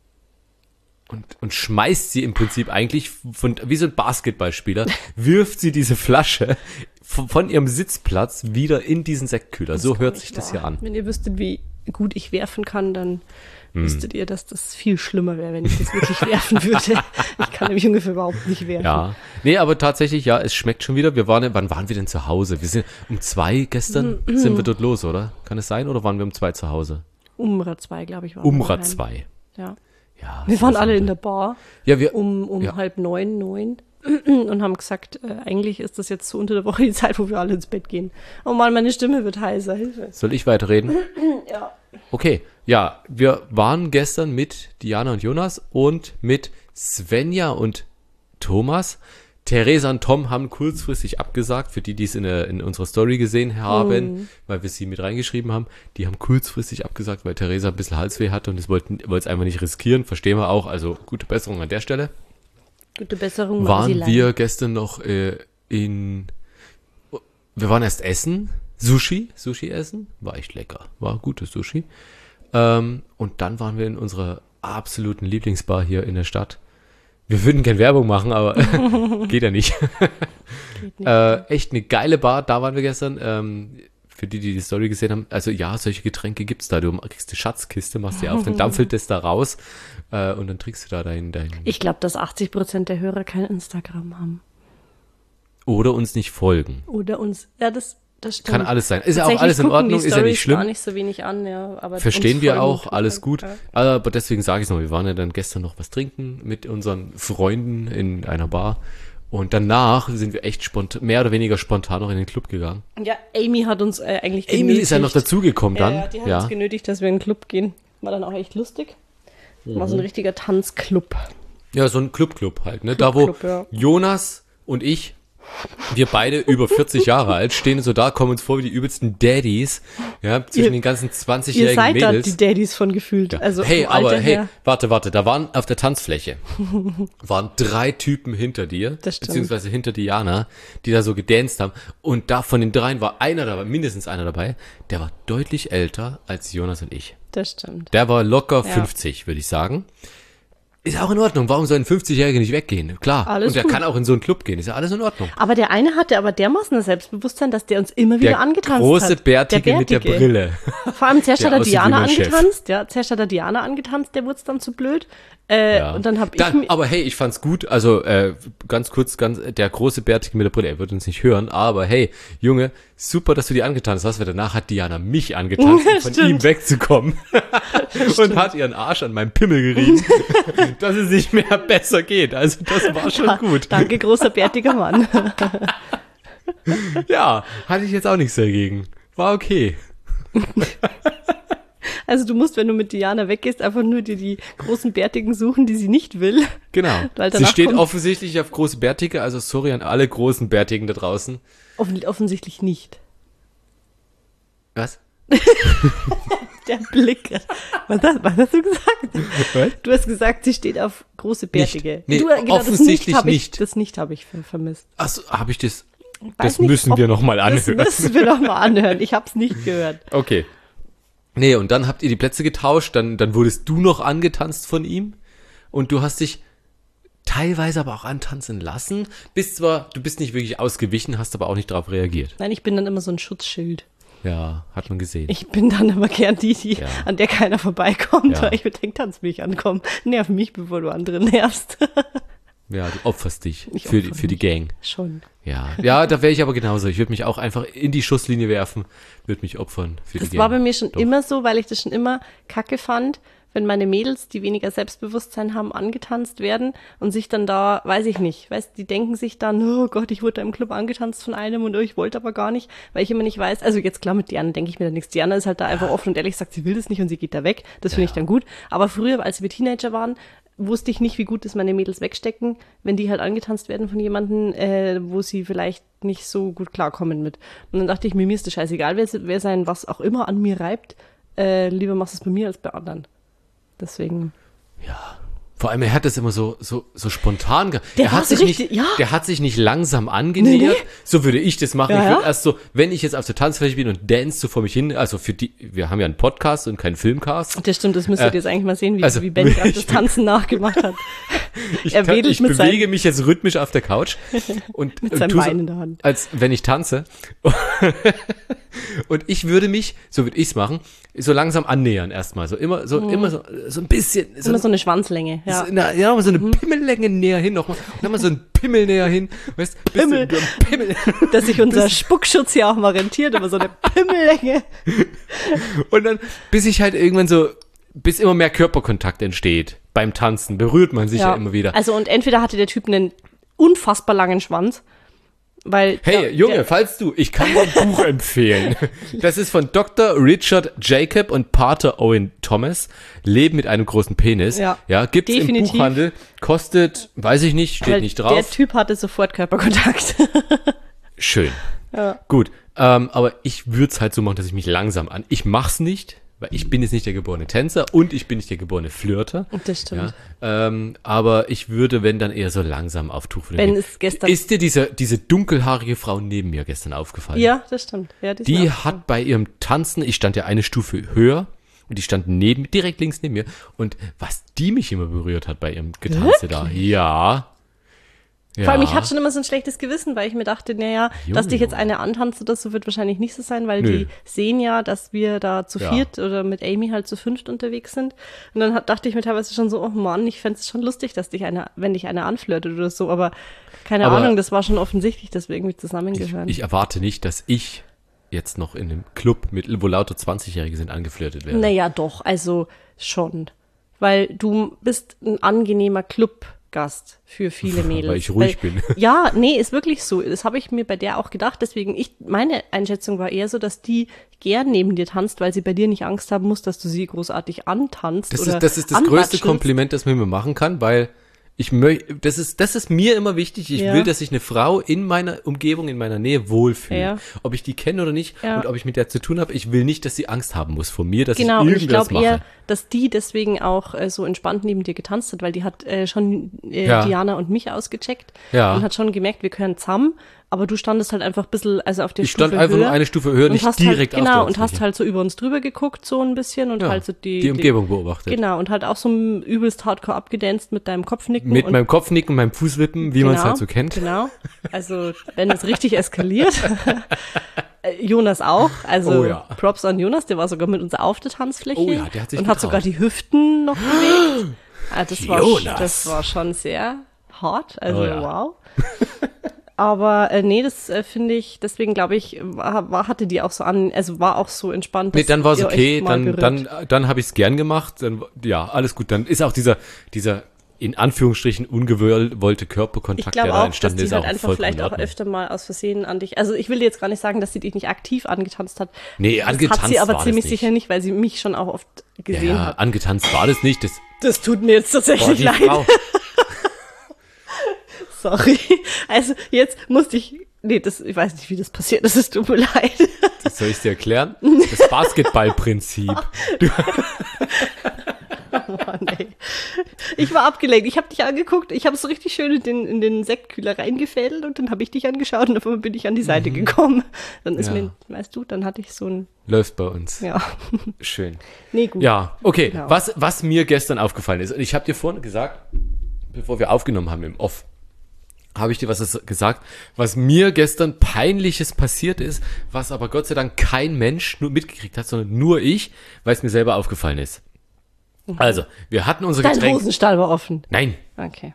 und schmeißt sie im Prinzip eigentlich wie so ein Basketballspieler, wirft sie diese Flasche von ihrem Sitzplatz wieder in diesen Sektkühler. So hört sich das hier an. Wenn ihr wüsstet, wie gut ich werfen kann, dann wüsstet ihr, dass das viel schlimmer wäre, wenn ich das wirklich werfen würde. Ich kann nämlich ungefähr überhaupt nicht werfen. Ja, nee, aber tatsächlich, ja, es schmeckt schon wieder. Wann waren wir denn zu Hause? Wir sind um 2 gestern, sind wir dort los, oder? Kann es sein, oder waren wir um 2 zu Hause? Umra 2, glaube ich, war Umra 2. Ja. Ja, Wir waren alle in der Bar Ja, wir, um ja. 8:30, 9 und haben gesagt, eigentlich ist das jetzt so unter der Woche die Zeit, wo wir alle ins Bett gehen. Oh Mann, meine Stimme wird heiser, Hilfe. Soll ich weiterreden? Ja. Okay, ja, wir waren gestern mit Diana und Jonas und mit Svenja und Thomas. Theresa und Tom haben kurzfristig abgesagt, für die, die es in unserer Story gesehen haben, weil wir sie mit reingeschrieben haben. Die haben kurzfristig abgesagt, weil Theresa ein bisschen Halsweh hatte und es wollte es einfach nicht riskieren. Verstehen wir auch, also gute Besserung an der Stelle. Gute Besserung. Waren wir gestern noch wir waren erst essen, Sushi essen, war echt lecker, war gutes Sushi. Und dann waren wir in unserer absoluten Lieblingsbar hier in der Stadt. Wir würden gerne Werbung machen, aber geht ja nicht. Geht nicht. Echt eine geile Bar, da waren wir gestern. Für die Story gesehen haben, also ja, solche Getränke gibt's da. Du kriegst eine Schatzkiste, machst die auf, dann dampfelt das da raus und dann trinkst du da dein Ich glaube, dass 80% der Hörer kein Instagram haben. oder uns nicht folgen. Oder uns, ja, das stimmt. Kann alles sein. Ist ja auch Tatsächlich alles in gucken Ordnung, die ist ja nicht Storys schlimm. gar nicht so wenig an, ja. Aber Verstehen uns wir folgen auch, tun alles halt, gut. ja. Aber deswegen sage ich es noch, wir waren ja dann gestern noch was trinken mit unseren Freunden in einer Bar. Und danach sind wir echt mehr oder weniger spontan noch in den Club gegangen. Ja, Amy hat uns eigentlich Amy genötigt. ist ja noch dazugekommen dann. Ja, die hat uns genötigt, dass wir in den Club gehen. War dann auch echt lustig. War so ein richtiger Tanzclub. Ja, so ein Club halt, ne? Da, wo Club, ja. Jonas und ich, wir beide über 40 Jahre alt, stehen so da, kommen uns vor wie die übelsten Daddies, ja, zwischen den ganzen Ihr 20-jährigen seid da Mädels. die Daddies von gefühlt. Ja. Also Hey, vom Alter aber hey, her. warte, da waren auf der Tanzfläche, waren 3 Typen hinter dir, Das stimmt. beziehungsweise hinter Diana, die da so gedanced haben. Und da von den 3 war einer dabei, mindestens einer dabei, der war deutlich älter als Jonas und ich. Das stimmt. Der war locker Ja. 50, würde ich sagen. Ist auch in Ordnung. Warum soll ein 50-Jähriger nicht weggehen? Klar. Alles und der gut. kann auch in so einen Club gehen. Ist ja alles in Ordnung. Aber der eine hatte aber dermaßen ein Selbstbewusstsein, dass der uns immer wieder Der angetanzt große hat. Bärtige mit der Brille. Vor allem zuerst Der hat er aussieht wie Diana mein Chef. angetanzt. Ja, zuerst hat er Diana angetanzt, der wurde dann zu blöd. Und dann habe ich mir... Aber hey, ich fand's gut. Also ganz kurz, der große Bärtige mit der Brille, er wird uns nicht hören, aber hey, Junge, super, dass du die angetanzt hast, weil danach hat Diana mich angetanzt, um von Stimmt. ihm wegzukommen. Und hat ihren Arsch an meinem Pimmel gerieben, dass es nicht mehr besser geht. Also das war schon gut. Danke, großer bärtiger Mann. Ja, hatte ich jetzt auch nichts dagegen. War okay. Also du musst, wenn du mit Diana weggehst, einfach nur dir die großen Bärtigen suchen, die sie nicht will. Genau. Weil Sie danach steht kommt- offensichtlich auf große Bärtige, also sorry an alle großen Bärtigen da draußen. Offensichtlich nicht. Was? Der Blick. Was hast du gesagt? Was? Du hast gesagt, sie steht auf große Bärtige. Nee, du, offensichtlich das nicht. nicht habe ich vermisst. Achso, habe ich das? Weiß Das nicht, müssen ob- wir nochmal Das anhören. müssen wir noch mal anhören. Ich habe es nicht gehört. Okay. Nee, und dann habt ihr die Plätze getauscht, dann wurdest du noch angetanzt von ihm und du hast dich teilweise aber auch antanzen lassen. Du bist nicht wirklich ausgewichen, hast aber auch nicht darauf reagiert. Nein, ich bin dann immer so ein Schutzschild. Ja, hat man gesehen. Ich bin dann immer gern die, Ja. an der keiner vorbeikommt, Ja. weil ich mir denke, tanz mich an, komm, nerv mich, bevor du andere nervst. Ja, du opferst dich Ich für opfer die mich. Gang. Schon. Ja, da wäre ich aber genauso. Ich würde mich auch einfach in die Schusslinie werfen, würde mich opfern für die Das Gang. war bei mir schon Doch. immer so, weil ich das schon immer kacke fand, wenn meine Mädels, die weniger Selbstbewusstsein haben, angetanzt werden und sich dann da, weiß ich nicht, weißt, die denken sich dann, oh Gott, ich wurde da im Club angetanzt von einem und ich wollte aber gar nicht, weil ich immer nicht weiß, also jetzt klar mit Diana denke ich mir da nichts. Diana ist halt da einfach offen und ehrlich, sagt, sie will das nicht und sie geht da weg. Das finde ich dann gut. Aber früher, als wir Teenager waren, wusste ich nicht, wie gut das meine Mädels wegstecken, wenn die halt angetanzt werden von jemandem, wo sie vielleicht nicht so gut klarkommen mit. Und dann dachte ich mir ist das scheißegal, wer sein was auch immer an mir reibt, lieber machst du es bei mir als bei anderen. Deswegen. Vor allem, er hat das immer so spontan Der er war hat so sich richtig- nicht, ja. Der hat sich nicht langsam angenähert. Nee. So würde ich das machen. Ja, Ich würde ja. erst so, wenn ich jetzt auf der Tanzfläche bin und dance so vor mich hin, also wir haben ja einen Podcast und keinen Filmcast. Das stimmt, das müsstet ihr jetzt eigentlich mal sehen, also, wie Ben gerade das ich- Tanzen nachgemacht hat. Ich Er wedelt mit bewege mich jetzt rhythmisch auf der Couch und Mit und seinem tu Bein in der Hand. als wenn ich tanze. Und ich würde mich, so würde ich es machen, so langsam annähern erstmal. Immer so ein bisschen. Immer so eine Schwanzlänge, ja. So eine Pimmellänge näher hin nochmal. Und dann mal so ein Pimmel näher hin. Weißt du, Pimmel. Dass sich unser Spuckschutz hier auch mal rentiert, immer so eine Pimmellänge. Und dann, bis immer mehr Körperkontakt entsteht. Beim Tanzen berührt man sich ja immer wieder. Also und entweder hatte der Typ einen unfassbar langen Schwanz, weil... Hey, Junge, ich kann dir ein Buch empfehlen. Das ist von Dr. Richard Jacob und Pater Owen Thomas. Leben mit einem großen Penis. Ja, gibt's definitiv im Buchhandel. Kostet, weiß ich nicht, steht nicht drauf. Der Typ hatte sofort Körperkontakt. Schön. Ja. Gut, aber ich würde es halt so machen, dass ich mich langsam ich mach's nicht, weil ich bin jetzt nicht der geborene Tänzer und ich bin nicht der geborene Flirter. Das stimmt. Ja, aber ich würde, wenn dann eher so langsam auf Tuchfühlung gehen. Ist dir diese dunkelhaarige Frau neben mir gestern aufgefallen? Ja, das stimmt. Ja, die hat bei ihrem Tanzen, ich stand ja eine Stufe höher und die stand direkt links neben mir und was die mich immer berührt hat bei ihrem Getanze da. Ja. Ja. Vor allem, ich hatte schon immer so ein schlechtes Gewissen, weil ich mir dachte, dass dich jetzt eine antanzt oder so, wird wahrscheinlich nicht so sein, weil die sehen ja, dass wir da zu viert oder mit Amy halt zu fünft unterwegs sind. Und dann dachte ich mir teilweise schon so, oh Mann, ich fände es schon lustig, dass wenn dich eine anflirtet oder so, aber keine Ahnung, das war schon offensichtlich, dass wir irgendwie zusammengehören. Ich erwarte nicht, dass ich jetzt noch in einem Club, wo lauter 20-Jährige sind, angeflirtet werde. Naja, doch, also schon. Weil du bist ein angenehmer Clubgast für viele Mädels. Weil ich ruhig bin. Ja, nee, ist wirklich so. Das habe ich mir bei der auch gedacht. Deswegen, meine Einschätzung war eher so, dass die gern neben dir tanzt, weil sie bei dir nicht Angst haben muss, dass du sie großartig antanzt. Das ist das größte Kompliment, das man mir machen kann, weil das ist mir immer wichtig. Ich will, dass sich eine Frau in meiner Umgebung, in meiner Nähe wohlfühlt. Ja. Ob ich die kenne oder nicht und ob ich mit der zu tun habe. Ich will nicht, dass sie Angst haben muss vor mir, dass ich irgendwas mache. Genau, und ich glaube eher, dass die deswegen auch so entspannt neben dir getanzt hat, weil die hat schon Diana und mich ausgecheckt und hat schon gemerkt, wir können zusammen. Aber du standest halt einfach ein bisschen, also auf der Stufe höher. Ich stand einfach nur eine Stufe höher, nicht direkt auf der Genau, und hast halt so über uns drüber geguckt, so ein bisschen, und halt so die Umgebung beobachtet. Genau, und halt auch so übelst hardcore abgedanced mit deinem Kopfnicken. Mit meinem Kopfnicken, meinem Fußwippen, wie man es halt so kennt. Genau, also wenn es richtig eskaliert. Jonas auch, also Props an Jonas, der war sogar mit uns auf der Tanzfläche. Oh ja, der hat sich und hat sogar die Hüften noch bewegt. Das war schon sehr hart, also wow. Aber nee, das finde ich, deswegen glaube ich, hatte die auch so war auch so entspannt. Nee, dann war es okay, dann habe ich es gern gemacht, dann, alles gut, dann ist auch dieser in Anführungsstrichen ungewollte Körperkontakt, der da entstanden ist, auch vollkommen in Ordnung. Ich glaube auch, dass die halt einfach vielleicht auch öfter mal aus Versehen an dich, also ich will dir jetzt gar nicht sagen, dass sie dich nicht aktiv angetanzt hat. Nee, angetanzt war das nicht. Das hat sie aber ziemlich sicher nicht, weil sie mich schon auch oft gesehen hat. Angetanzt war das nicht. Das tut mir jetzt tatsächlich leid. Frau. Sorry. Also jetzt musste ich, ich weiß nicht, wie das passiert ist, es tut mir leid. Das soll ich dir erklären? Das Basketballprinzip. Oh Mann, ey. Ich war abgelenkt, ich habe dich angeguckt, ich habe es so richtig schön in den Sektkühler reingefädelt und dann habe ich dich angeschaut und auf einmal bin ich an die Seite gekommen. Dann ist mir, weißt du, dann hatte ich so ein... Läuft bei uns. Ja. Schön. Nee, gut. Ja, okay. Genau. Was mir gestern aufgefallen ist, und ich habe dir vorhin gesagt, bevor wir aufgenommen haben im Off, habe ich dir was gesagt, was mir gestern Peinliches passiert ist, was aber Gott sei Dank kein Mensch nur mitgekriegt hat, sondern nur ich, weil es mir selber aufgefallen ist. Also, wir hatten unser Getränk... Dein Hosenstall war offen? Nein. Okay.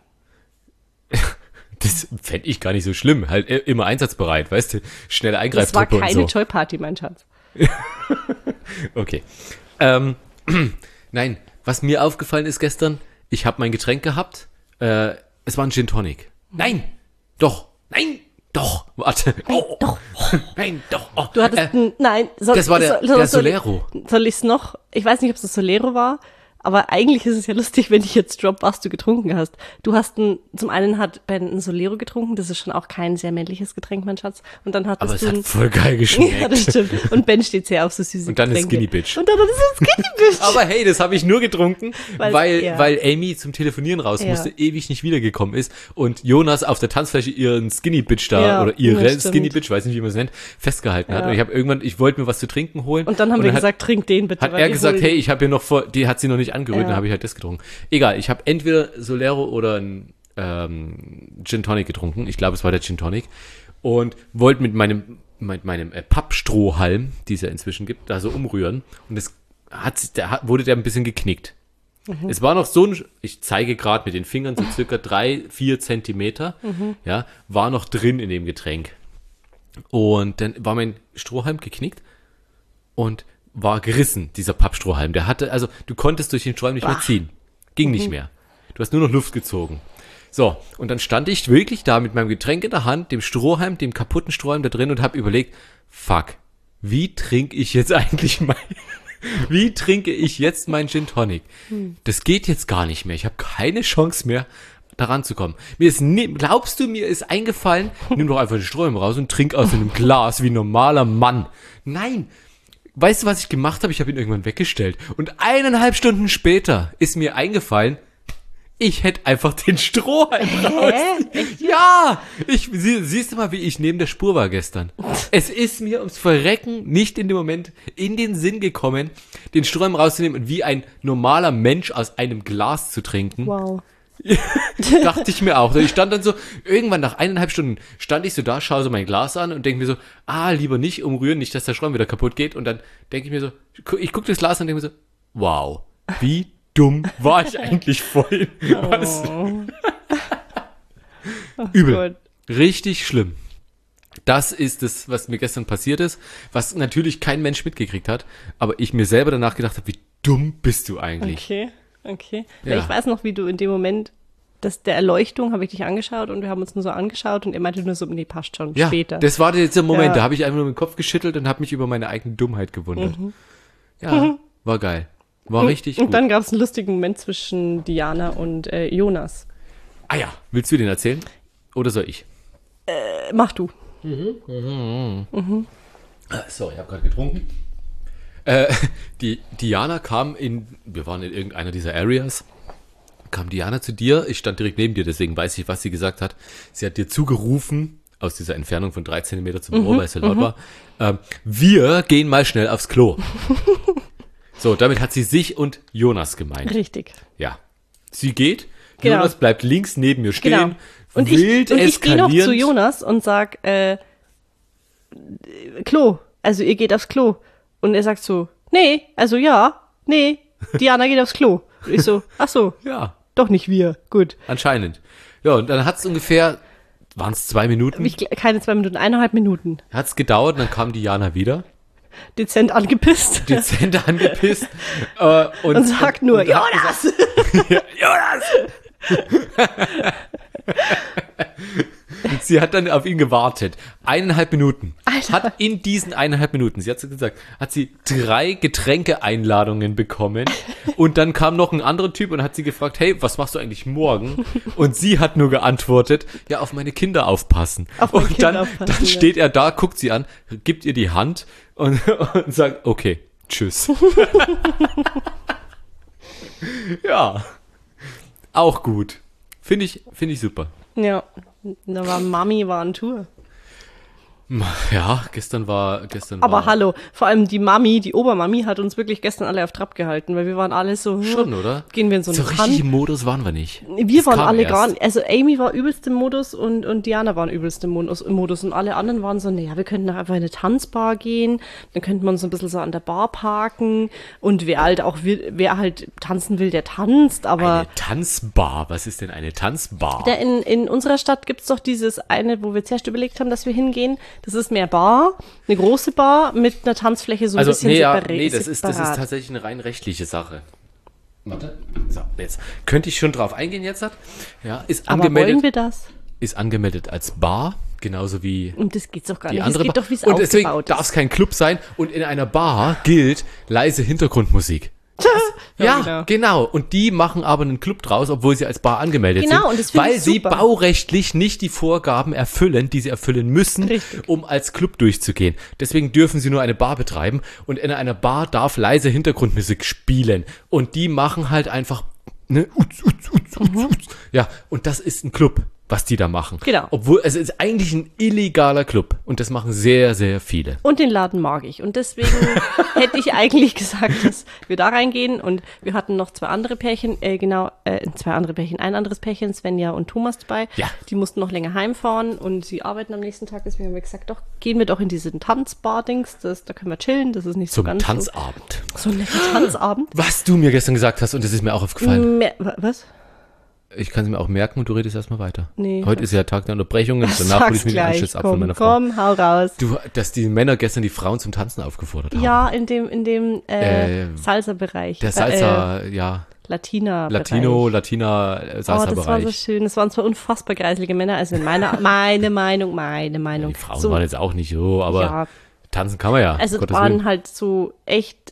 Das fände ich gar nicht so schlimm. Halt immer einsatzbereit, weißt du? Schnelle Eingreiftruppe und so. Das war keine Joy-Party, mein Schatz. Okay. Nein, was mir aufgefallen ist gestern, ich habe mein Getränk gehabt, es war ein Gin Tonic. Nein, doch, warte. Doch. Nein, doch. Oh. Du hattest, das war der Solero. Soll ich es noch? Ich weiß nicht, ob es das Solero war, aber eigentlich ist es ja lustig, wenn ich jetzt drop, was du getrunken hast. Du hast zum einen hat Ben ein Solero getrunken, das ist schon auch kein sehr männliches Getränk, mein Schatz. Und dann hattest aber es hat voll geil geschmeckt. Ja, das stimmt. Und Ben steht sehr auf so süße Und dann Getränke. ist Skinny Bitch. Und dann ist es Skinny Bitch. Aber hey, das habe ich nur getrunken, weil Amy zum Telefonieren raus musste, ewig nicht wiedergekommen ist und Jonas auf der Tanzfläche ihren Skinny Bitch oder ihre Skinny Bitch, weiß nicht, wie man es nennt, festgehalten hat. Und ich wollte mir was zu trinken holen. Und dann haben wir gesagt, trink den bitte. Hat er gesagt, hey, ich habe hier noch die hat sie noch nicht angerührt, dann habe ich halt das getrunken. Egal, ich habe entweder Solero oder ein Gin Tonic getrunken. Ich glaube, es war der Gin Tonic. Und wollte mit meinem meinem Pappstrohhalm, die es ja inzwischen gibt, da so umrühren. Und wurde der ein bisschen geknickt. Es war noch so ich zeige gerade mit den Fingern so circa 3-4 Zentimeter, ja, war noch drin in dem Getränk. Und dann war mein Strohhalm geknickt und war gerissen, dieser Pappstrohhalm. Der hatte, also du konntest durch den Strohhalm nicht mehr ziehen. Ging nicht mehr. Du hast nur noch Luft gezogen. So, und dann stand ich wirklich da mit meinem Getränk in der Hand, dem Strohhalm, dem kaputten Strohhalm da drin und habe überlegt, fuck, wie trinke ich jetzt meinen Gin Tonic? Das geht jetzt gar nicht mehr. Ich habe keine Chance mehr, daran zu kommen. Glaubst du, mir ist eingefallen, nimm doch einfach den Strohhalm raus und trink aus einem Glas wie ein normaler Mann. Nein. Weißt du, was ich gemacht habe? Ich habe ihn irgendwann weggestellt. Und 1,5 Stunden später ist mir eingefallen, ich hätte einfach den Strohhalm raus. Echt? Ja, siehst du mal, wie ich neben der Spur war gestern. Es ist mir ums Verrecken nicht in dem Moment in den Sinn gekommen, den Strohhalm rauszunehmen und wie ein normaler Mensch aus einem Glas zu trinken. Wow. Dachte ich mir auch. Ich stand dann so, irgendwann nach 1,5 Stunden stand ich so da, schaue so mein Glas an und denke mir so, lieber nicht umrühren, nicht, dass der Strohhalm wieder kaputt geht. Und dann denke ich mir so, ich gucke das Glas an und denke mir so, wow, wie dumm war ich eigentlich vorhin? Was? Übel. Gott. Richtig schlimm. Das ist es, was mir gestern passiert ist, was natürlich kein Mensch mitgekriegt hat, aber ich mir selber danach gedacht habe, wie dumm bist du eigentlich? Okay. Ja. Ja, ich weiß noch, wie du in dem Moment, der Erleuchtung, habe ich dich angeschaut und wir haben uns nur so angeschaut und er meinte nur so, nee, passt schon, Ja, später. das war jetzt der Moment, Ja. da habe ich einfach nur den Kopf geschüttelt und habe mich über meine eigene Dummheit gewundert. Ja, war geil. War richtig Und gut. dann gab es einen lustigen Moment zwischen Diana und Jonas. Ja, willst du den erzählen? Oder soll ich? Mach du. Sorry, ich habe gerade getrunken. Die Diana wir waren in irgendeiner dieser Areas, kam Diana zu dir, ich stand direkt neben dir, deswegen weiß ich, was sie gesagt hat. Sie hat dir zugerufen, aus dieser Entfernung von 3 Zentimeter zum Ohr, weil es so laut war, wir gehen mal schnell aufs Klo. So, damit hat sie sich und Jonas gemeint. Richtig. Ja. Sie geht, Genau. Jonas bleibt links neben mir stehen, Genau. Und wild ich gehe noch zu eskalierend. Jonas und sag, Klo. Also ihr geht aufs Klo. Und er sagt so, nee, Diana geht aufs Klo. Und ich so, ach so, Ja, doch nicht wir. Gut. anscheinend. Ja, und dann hat es ungefähr, waren es 2 Minuten, Keine 2 Minuten, 1,5 Minuten. hat es gedauert, und dann kam Diana wieder, Dezent angepisst. dezent angepisst Und sagt nur, und hat Jonas! Jonas! Und sie hat dann auf ihn gewartet. 1,5 Minuten. Alter. Hat in diesen 1,5 Minuten, sie hat so gesagt, hat sie 3 Getränkeeinladungen bekommen. Und dann kam noch ein anderer Typ und hat sie gefragt, hey, was machst du eigentlich morgen? Und sie hat nur geantwortet, ja, auf meine Kinder aufpassen. Auf meine und Kinder dann aufpassen, ja. steht er da, guckt sie an, gibt ihr die Hand und sagt, okay, tschüss. Ja, auch gut. Finde ich super. Ja, da war Mami war on Tour. Ja, gestern war. Aber hallo, vor allem die Mami, die Obermami hat uns wirklich gestern alle auf Trab gehalten, weil wir waren alle so, Schon, oder? gehen wir in so So einen richtig im Modus waren wir nicht. Wir Das waren kam alle erst. gar nicht, also Amy war übelst im Modus und Diana waren übelst im Modus und alle anderen waren so, naja, wir könnten doch einfach in eine Tanzbar gehen, dann könnten wir uns so ein bisschen so an der Bar parken und wer halt tanzen will, der tanzt, aber Eine Tanzbar. Was ist denn eine Tanzbar? in unserer Stadt gibt's doch dieses eine, wo wir zuerst überlegt haben, dass wir hingehen, das ist mehr Bar, eine große Bar mit einer Tanzfläche so ein bisschen nee, das ist tatsächlich eine rein rechtliche Sache. Warte. So, jetzt. Könnte ich schon drauf eingehen jetzt? Ja, ist Aber wollen angemeldet, wir das? ist angemeldet als Bar, genauso wie Und das geht's doch gar die nicht. andere Es geht Bar. doch, wie es Und deswegen aufgebaut darf ist. es kein Club sein und in einer Bar gilt leise Hintergrundmusik. Ja, genau. Und die machen aber einen Club draus, obwohl sie als Bar angemeldet Genau, sind. und das finde weil ich sie super. baurechtlich nicht die Vorgaben erfüllen, die sie erfüllen müssen, Richtig. um als Club durchzugehen. Deswegen dürfen sie nur eine Bar betreiben und in einer Bar darf leise Hintergrundmusik spielen. Und die machen halt einfach, ne, Ja, und das ist ein Club. was die da machen. Genau. Obwohl, es ist eigentlich ein illegaler Club. Und das machen sehr, sehr viele. Und den Laden mag ich. Und deswegen hätte ich eigentlich gesagt, dass wir da reingehen. Und wir hatten noch zwei andere Pärchen, ein anderes Pärchen, Svenja und Thomas dabei. Ja. Die mussten noch länger heimfahren und sie arbeiten am nächsten Tag. Deswegen haben wir gesagt, doch, gehen wir doch in diesen Tanzbar-Dings. Da können wir chillen. Das ist nicht so Zum ganz Tanzabend. so ein netter Tanzabend. Was du mir gestern gesagt hast, und das ist mir auch aufgefallen. Was? Ich kann es mir auch merken und du redest erstmal weiter. Nee. Heute ist ja Tag der Unterbrechung und danach hole ich mir den Anschluss ab von meiner Frau. Komm, hau raus. Dass die Männer gestern die Frauen zum Tanzen aufgefordert haben. Ja, in dem Salsa-Bereich. Der Salsa, Latina-Bereich. Latina-Salsa-Bereich. Das war so schön. Das waren zwar unfassbar geiselige Männer, also meine Meinung. Ja, die Frauen waren jetzt auch nicht so, aber ja, tanzen kann man ja. also Gottes waren Willen. halt so echt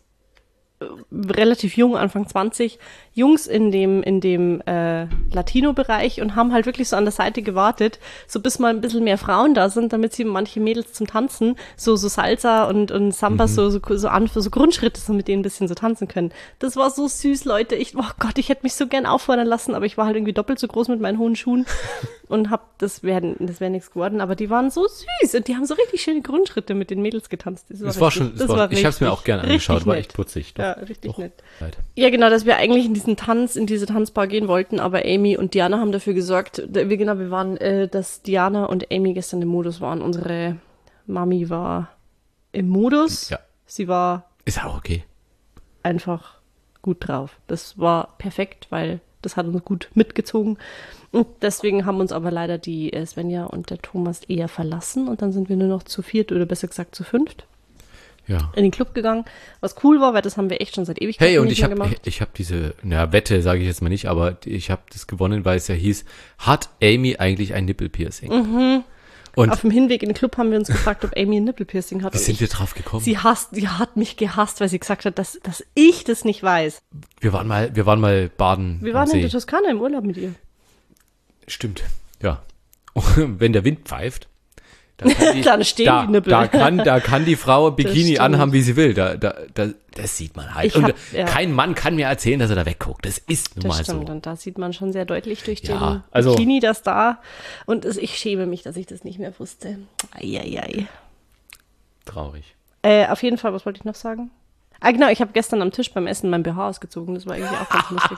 relativ jung, Anfang 20, Jungs in dem Latino-Bereich und haben halt wirklich so an der Seite gewartet, so bis mal ein bisschen mehr Frauen da sind, damit sie manche Mädels zum Tanzen, so Salsa und Samba, so Grundschritte, so mit denen ein bisschen so tanzen können. Das war so süß, Leute. Ich hätte mich so gern auffordern lassen, aber ich war halt irgendwie doppelt so groß mit meinen hohen Schuhen und das wäre nichts geworden, aber die waren so süß und die haben so richtig schöne Grundschritte mit den Mädels getanzt. Ich habe es mir auch gerne angeschaut, war echt putzig. Ja, richtig nett. Leid. Ja, genau, dass wir eigentlich in diese Tanzbar gehen wollten, aber Amy und Diana haben dafür gesorgt, wir waren, dass Diana und Amy gestern im Modus waren. Unsere Mami war im Modus. Ja. Sie war Ist auch okay. einfach gut drauf. Das war perfekt, weil das hat uns gut mitgezogen. Und deswegen haben uns aber leider die Svenja und der Thomas eher verlassen und dann sind wir nur noch zu viert oder besser gesagt zu fünft Ja. in den Club gegangen, was cool war, weil das haben wir echt schon seit Ewigkeiten Hey, und nicht mehr gemacht. ich habe diese, Wette sage ich jetzt mal nicht, aber ich habe das gewonnen, weil es ja hieß, hat Amy eigentlich ein Nippelpiercing? Mhm. Und Auf dem Hinweg in den Club haben wir uns gefragt, ob Amy ein Nippelpiercing hat. wie sind wir drauf gekommen? Sie hat mich gehasst, weil sie gesagt hat, dass ich das nicht weiß. Wir waren mal baden. Wir am waren in See. der Toskana im Urlaub mit ihr. Stimmt, ja. Und wenn der Wind pfeift, dann, Dann stehen die Nippel. Da kann die Frau ein Bikini stimmt. anhaben, wie sie will. Das sieht man halt. Kein Mann kann mir erzählen, dass er da wegguckt. Das ist nun Das mal stimmt, so. und da sieht man schon sehr deutlich durch Ja, den also- Bikini, das da. Und ich schäme mich, dass ich das nicht mehr wusste. Eieiei. Traurig. Auf jeden Fall, was wollte ich noch sagen? Genau, ich habe gestern am Tisch beim Essen mein BH ausgezogen. Das war irgendwie auch ganz lustig.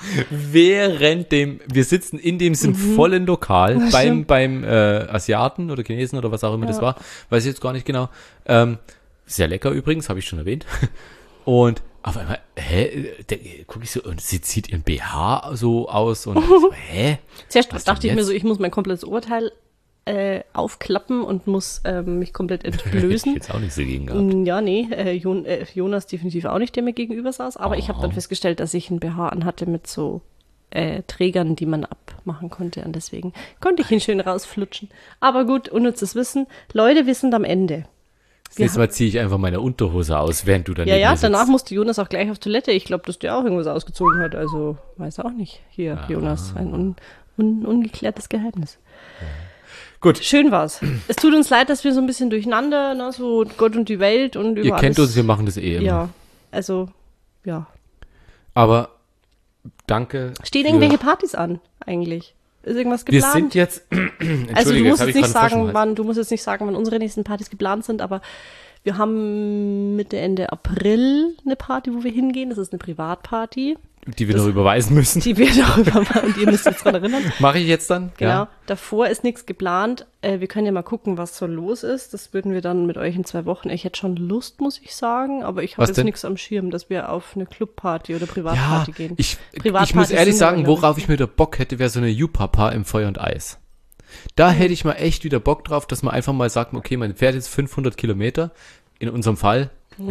Wir sitzen in dem vollen Lokal beim Asiaten oder Chinesen oder was auch immer das war. Weiß ich jetzt gar nicht genau. Sehr lecker übrigens, habe ich schon erwähnt. Und auf einmal, gucke ich so, und sie zieht ihren BH so aus und so, Zuerst Was dachte denn ich mir jetzt? so, ich muss mein komplettes Oberteil aufklappen und muss mich komplett Hätte ich entblößen. jetzt auch nicht so gegen gehabt. Ja, nee, Jonas definitiv auch nicht, der mir gegenüber saß. Aber ich habe dann festgestellt, dass ich ein BH anhatte mit so Trägern, die man abmachen konnte. Und deswegen konnte ich ihn schön rausflutschen. Aber gut, unnützes Wissen. Leute, wir sind am Ende. Das nächste Mal ziehe ich einfach meine Unterhose aus, während du dann Ja, sitzt. danach musste Jonas auch gleich auf Toilette. Ich glaube, dass der auch irgendwas ausgezogen hat. Also, weiß auch nicht. Hier, Jonas, ein ungeklärtes Geheimnis. Gut. Schön war's. Es tut uns leid, dass wir so ein bisschen durcheinander, ne, so Gott und die Welt und über Ihr kennt alles. uns, wir machen das eh immer. Ja, also, ja. Aber danke. Stehen für- irgendwelche Partys an, eigentlich? Ist irgendwas Wir geplant? sind jetzt, Also du Entschuldige, musst, hab jetzt ich nicht gerade einen Frosch im sagen, Hals. du musst jetzt nicht sagen, wann unsere nächsten Partys geplant sind, aber wir haben Mitte, Ende April eine Party, wo wir hingehen. Das ist eine Privatparty. Die wir noch überweisen müssen. Die wir darüber machen und ihr müsst uns daran erinnern. Mache ich jetzt dann? Genau. Ja. Davor ist nichts geplant. Wir können ja mal gucken, was so los ist. Das würden wir dann mit euch in 2 Wochen. Ich hätte schon Lust, muss ich sagen, aber ich habe Was jetzt denn? nichts am Schirm, dass wir auf eine Clubparty oder Privatparty Ja, gehen. ich Privatpartys muss ehrlich sind sagen, aber, worauf ich mir wieder Bock hätte, wäre so eine Jupapa im Feuer und Eis. Da hätte ich mal echt wieder Bock drauf, dass man einfach mal sagt, okay, man fährt jetzt 500 Kilometer, in unserem Fall,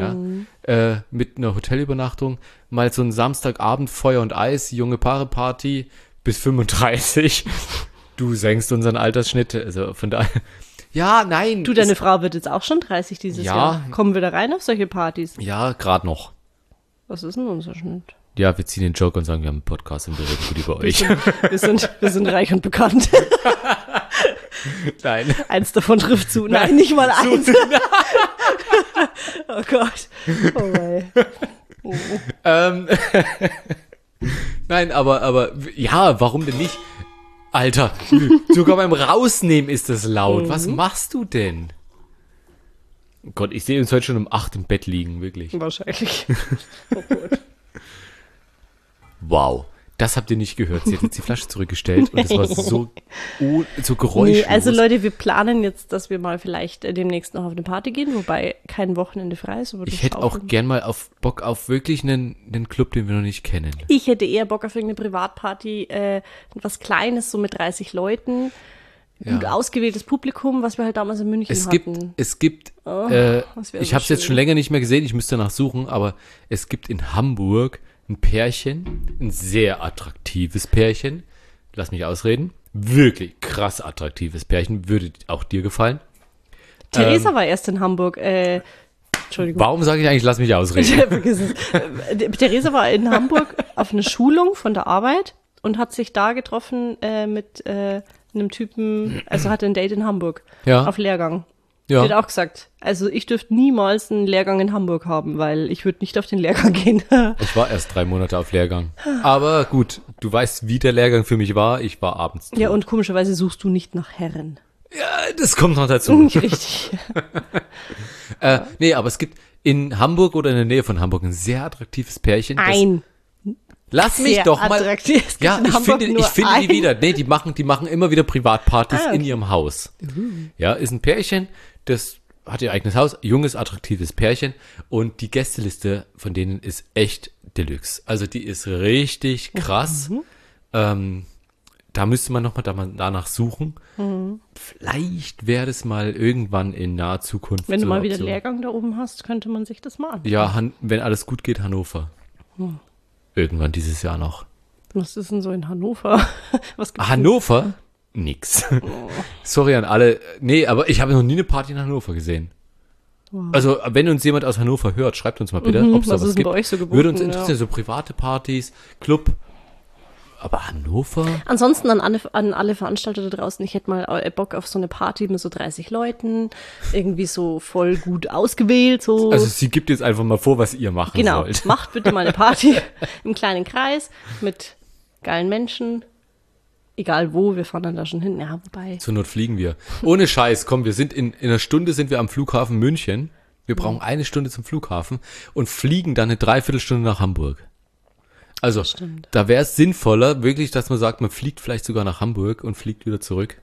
mit einer Hotelübernachtung, mal so ein Samstagabend Feuer und Eis, junge Paare-Party bis 35. Du senkst unseren Altersschnitt, also von daher. Ja, nein. Du, deine Frau wird jetzt auch schon 30 dieses Ja. Jahr. Kommen wir da rein auf solche Partys? Ja, gerade noch. Was ist denn unser Schnitt? Ja, wir ziehen den Joke und sagen, wir haben einen Podcast und wir reden gut über euch. Wir sind reich und bekannt. Nein. Eins davon trifft zu. Nein, nicht mal eins. Oh Gott. Oh wei. Nein, aber ja, warum denn nicht? Alter, sogar beim Rausnehmen ist das laut. Was machst du denn? Oh Gott, ich sehe uns heute schon um 8 im Bett liegen, wirklich. Wahrscheinlich. Oh Gott. Wow, das habt ihr nicht gehört. Sie hat jetzt die Flasche zurückgestellt und das war so geräuschlos. Nee, also Leute, wir planen jetzt, dass wir mal vielleicht demnächst noch auf eine Party gehen, wobei kein Wochenende frei ist. Aber Ich hätte auch gern mal Bock auf wirklich einen Club, den wir noch nicht kennen. Ich hätte eher Bock auf irgendeine Privatparty, was Kleines, so mit 30 Leuten. Gut ausgewähltes Publikum, was wir halt damals in München hatten. Es gibt, ich habe es jetzt schon länger nicht mehr gesehen, ich müsste danach suchen, aber es gibt in Hamburg ein Pärchen, ein sehr attraktives Pärchen, lass mich ausreden, wirklich krass attraktives Pärchen, würde auch dir gefallen. Theresa war erst in Hamburg, Entschuldigung. Warum sage ich eigentlich, lass mich ausreden? Vergiss es. Theresa war in Hamburg auf eine Schulung von der Arbeit und hat sich da getroffen mit einem Typen, also hatte ein Date in Hamburg auf Lehrgang. Ja. Die hat auch gesagt, also ich dürfte niemals einen Lehrgang in Hamburg haben, weil ich würde nicht auf den Lehrgang gehen. Ich war erst 3 Monate auf Lehrgang. Aber gut, du weißt, wie der Lehrgang für mich war. Ich war abends tot. Ja, und komischerweise suchst du nicht nach Herren. Ja, das kommt noch dazu. Nicht richtig. Nee, aber es gibt in Hamburg oder in der Nähe von Hamburg ein sehr attraktives Pärchen. Lass mich doch mal. Attraktiv. Ja, ich finde die wieder. Nee, die machen immer wieder Privatpartys in ihrem Haus. Ja, ist ein Pärchen, das hat ihr eigenes Haus, junges, attraktives Pärchen und die Gästeliste von denen ist echt Deluxe. Also die ist richtig krass. Da müsste man nochmal danach suchen. Vielleicht wäre das mal irgendwann in naher Zukunft. Wenn du mal wieder Lehrgang da oben hast, könnte man sich das mal anschauen. Ja, wenn alles gut geht, Hannover. Irgendwann dieses Jahr noch. Was ist denn so in Hannover? Was gibt's Hannover? Nix. Sorry an alle. Nee, aber ich habe noch nie eine Party in Hannover gesehen. Also, wenn uns jemand aus Hannover hört, schreibt uns mal bitte, ob es da was gibt. Bei euch so geboten, würde uns interessieren, so private Partys, Club. Aber Hannover? Ansonsten an alle Veranstalter da draußen, ich hätte mal Bock auf so eine Party mit so 30 Leuten, irgendwie so voll gut ausgewählt. So. Also sie gibt jetzt einfach mal vor, was ihr machen sollt. Genau, macht bitte mal eine Party im kleinen Kreis mit geilen Menschen. Egal wo, wir fahren dann da schon hin. Ja, wobei. Zur Not fliegen wir. Ohne Scheiß, komm, wir sind in einer Stunde sind wir am Flughafen München. Wir brauchen 1 Stunde zum Flughafen und fliegen dann eine Dreiviertelstunde nach Hamburg. Also, da wäre es sinnvoller, wirklich, dass man sagt, man fliegt vielleicht sogar nach Hamburg und fliegt wieder zurück.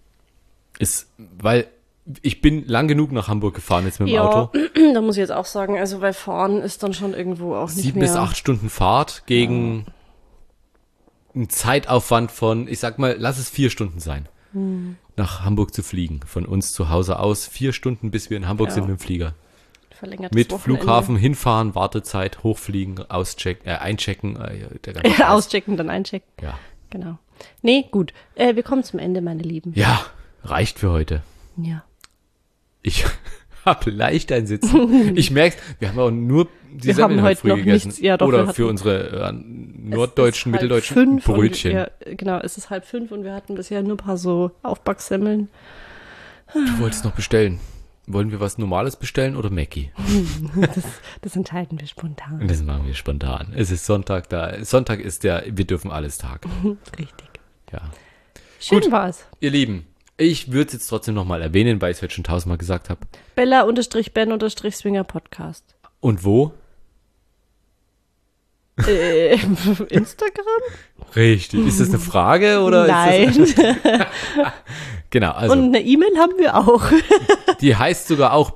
Weil ich bin lang genug nach Hamburg gefahren jetzt mit dem Auto. Da muss ich jetzt auch sagen, also bei Fahren ist dann schon irgendwo auch nicht 7 mehr. bis 8 Stunden Fahrt gegen einen Zeitaufwand von, ich sag mal, lass es 4 Stunden sein, nach Hamburg zu fliegen. Von uns zu Hause aus 4 Stunden, bis wir in Hamburg sind mit dem Flieger. Verlängertes Mit Wochenende. Flughafen, hinfahren, Wartezeit, hochfliegen, einchecken. Auschecken, dann einchecken. Ja. Genau. Nee, gut. Wir kommen zum Ende, meine Lieben. Ja, reicht für heute. Ja. Ich habe leicht ein Sitzen. Ich merke, wir haben auch nur die Semmeln heute früh noch gegessen. nichts, ja, doch, oder für unsere norddeutschen, mitteldeutschen Brötchen. Genau, es ist 4:30 und wir hatten bisher nur ein paar so Aufbacksemmeln. Du wolltest noch bestellen. Wollen wir was Normales bestellen oder Mackie? Das entscheiden wir spontan. Das machen wir spontan. Es ist Sonntag da. Sonntag ist wir dürfen alles Tag. Richtig. Ja. Schön Gut, war's. Ihr Lieben, ich würde es jetzt trotzdem nochmal erwähnen, weil ich es heute schon 1000-mal gesagt habe. Bella_Ben_Swinger Podcast. Und wo? Instagram? Richtig. Ist das eine Frage oder? Nein. Ist das genau, also. Und eine E-Mail haben wir auch. Die heißt sogar auch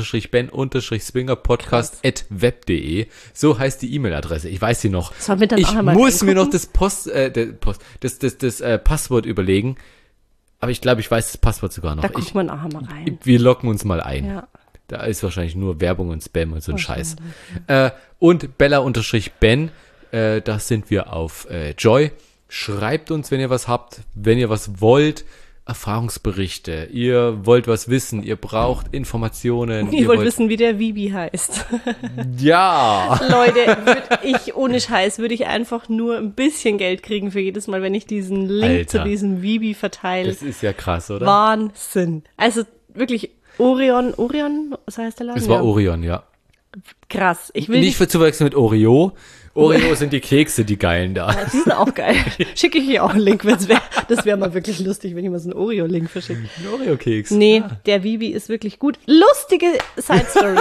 bella_Ben_Swinger_Podcast@web.de. So heißt die E-Mail-Adresse. Ich weiß sie noch. Sollen wir dann Ich auch einmal muss mir noch reingucken? das Passwort überlegen. Aber ich glaube, ich weiß das Passwort sogar noch. Da gucken wir nachher mal rein. Wir locken uns mal ein. Ja. Da ist wahrscheinlich nur Werbung und Spam und so ein Scheiß. Und Bella_Ben, das sind wir auf Joy. Schreibt uns, wenn ihr was habt, wenn ihr was wollt. Erfahrungsberichte. Ihr wollt was wissen, ihr braucht Informationen. Ihr wollt wissen, wie der Vibi heißt. Ja. Leute, würde ich einfach nur ein bisschen Geld kriegen für jedes Mal, wenn ich diesen Link zu diesem Vibi verteile. Das ist ja krass, oder? Wahnsinn. Also wirklich Orion, was heißt der Laden? Es war Orion, ja. Krass. Ich will Nicht zu verwechseln mit Oreo. Oreo sind die Kekse, die geilen da. Ja, die sind auch geil. Schicke ich hier auch einen Link, das wäre mal wirklich lustig, wenn ich mal so einen Oreo-Link verschicke. Ein Oreo-Keks. Nee, der Vibi ist wirklich gut. Lustige Side-Story.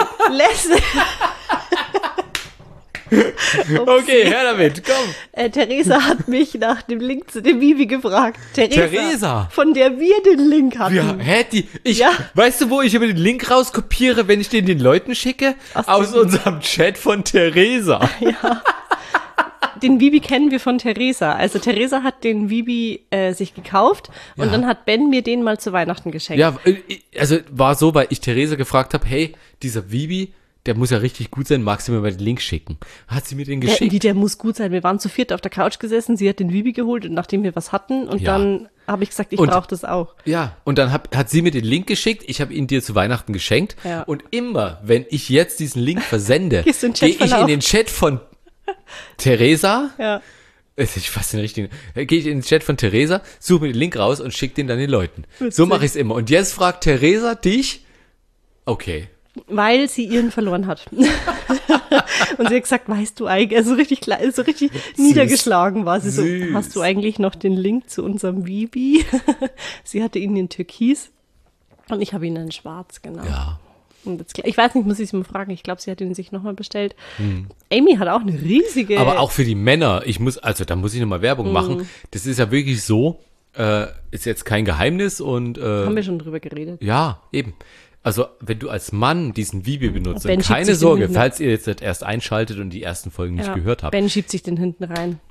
Okay, her damit, komm. Theresa hat mich nach dem Link zu dem Vibi gefragt. Theresa? Von der wir den Link hatten. Ja, weißt du, wo ich über den Link rauskopiere, wenn ich den Leuten schicke? Aus unserem Chat von Theresa. Ja. Den Vibi kennen wir von Theresa. Also Theresa hat den Vibi sich gekauft und dann hat Ben mir den mal zu Weihnachten geschenkt. Ja, also war so, weil ich Theresa gefragt habe, hey, dieser Vibi, der muss ja richtig gut sein, magst du mir mal den Link schicken? Hat sie mir den geschickt? Der muss gut sein. Wir waren zu viert auf der Couch gesessen, sie hat den Vibi geholt und nachdem wir was hatten und dann habe ich gesagt, ich brauche das auch. Ja, und dann hat sie mir den Link geschickt, ich habe ihn dir zu Weihnachten geschenkt und immer, wenn ich jetzt diesen Link versende, gehe ich in den Chat von Theresa, ich fasse den richtigen, gehe ich in den Chat von Theresa, suche mir den Link raus und schicke den dann den Leuten. Witzig. So mache ich es immer. Und jetzt fragt Theresa dich, okay. Weil sie ihren verloren hat. Und sie hat gesagt, weißt du eigentlich, also richtig klein, so richtig niedergeschlagen war sie so, hast du eigentlich noch den Link zu unserem Vibi? Sie hatte ihn in Türkis und ich habe ihn in Schwarz, genau. Ja. Und jetzt, ich weiß nicht, muss ich sie mal fragen. Ich glaube, sie hat ihn sich nochmal bestellt. Amy hat auch eine riesige. Aber auch für die Männer. Da muss ich nochmal Werbung machen. Das ist ja wirklich so, ist jetzt kein Geheimnis und. Haben wir schon drüber geredet. Ja, eben. Also, wenn du als Mann diesen Vibi benutzt, und keine Sorge, falls ihr jetzt erst einschaltet und die ersten Folgen nicht gehört habt. Ben schiebt sich den hinten rein.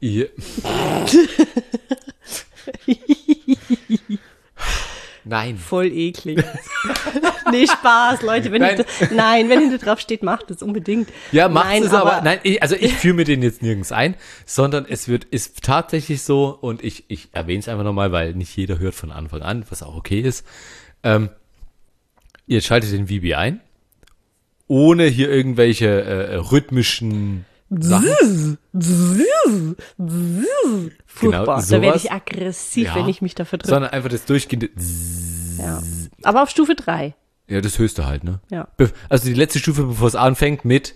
Nein. Voll eklig. Nee, Spaß, Leute. Wenn hinter drauf steht, macht es unbedingt. Ja, macht es aber. Nein, ich führe mir den jetzt nirgends ein, sondern ist tatsächlich so und ich erwähne es einfach nochmal, weil nicht jeder hört von Anfang an, was auch okay ist. Ihr schaltet den Vibi ein, ohne hier irgendwelche rhythmischen Sachen. Furchtbar, da werde ich aggressiv, wenn ich mich da verdrücke. Sondern einfach das durchgehende. Ja. Aber auf Stufe 3. Ja, das höchste halt, ne? Ja. Also die letzte Stufe, bevor es anfängt mit.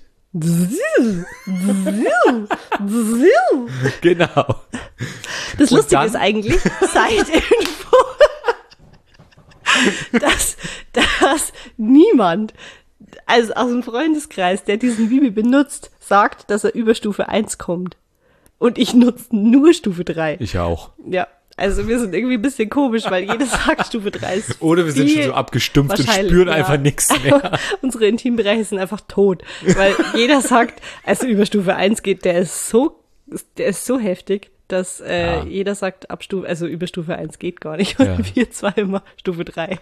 Genau. Das Lustige ist eigentlich, Side-Info, dass niemand, also aus dem Freundeskreis, der diesen Vibi benutzt, sagt, dass er über Stufe 1 kommt. Und ich nutze nur Stufe 3. Ich auch. Ja, also wir sind irgendwie ein bisschen komisch, weil jeder sagt, Stufe 3 ist oder wir sind schon so abgestumpft und spüren einfach nichts mehr. Unsere Intimbereiche sind einfach tot, weil jeder sagt, also über Stufe 1 geht, der ist so heftig, dass jeder sagt, über Stufe 1 geht gar nicht. Und wir zwei immer Stufe 3.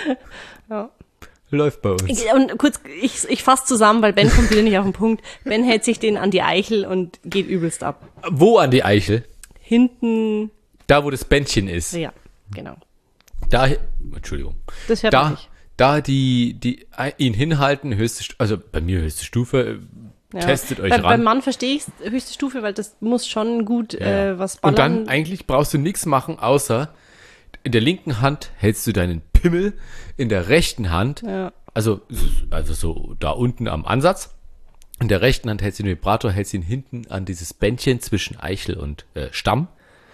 Ja. Läuft bei uns. Und kurz, ich fasse zusammen, weil Ben kommt wieder nicht auf den Punkt. Ben hält sich den an die Eichel und geht übelst ab. Wo an die Eichel? Hinten. Da, wo das Bändchen ist. Ja, genau. Da, Entschuldigung. Das hört man nicht. Da die ihn hinhalten, also bei mir höchste Stufe, testet euch ran. Beim Mann verstehe ich höchste Stufe, weil das muss schon gut was ballern. Und dann eigentlich brauchst du nichts machen, außer in der linken Hand hältst du deinen Pimmel, in der rechten Hand, also so da unten am Ansatz, in der rechten Hand hältst du den Vibrator, hältst ihn hinten an dieses Bändchen zwischen Eichel und Stamm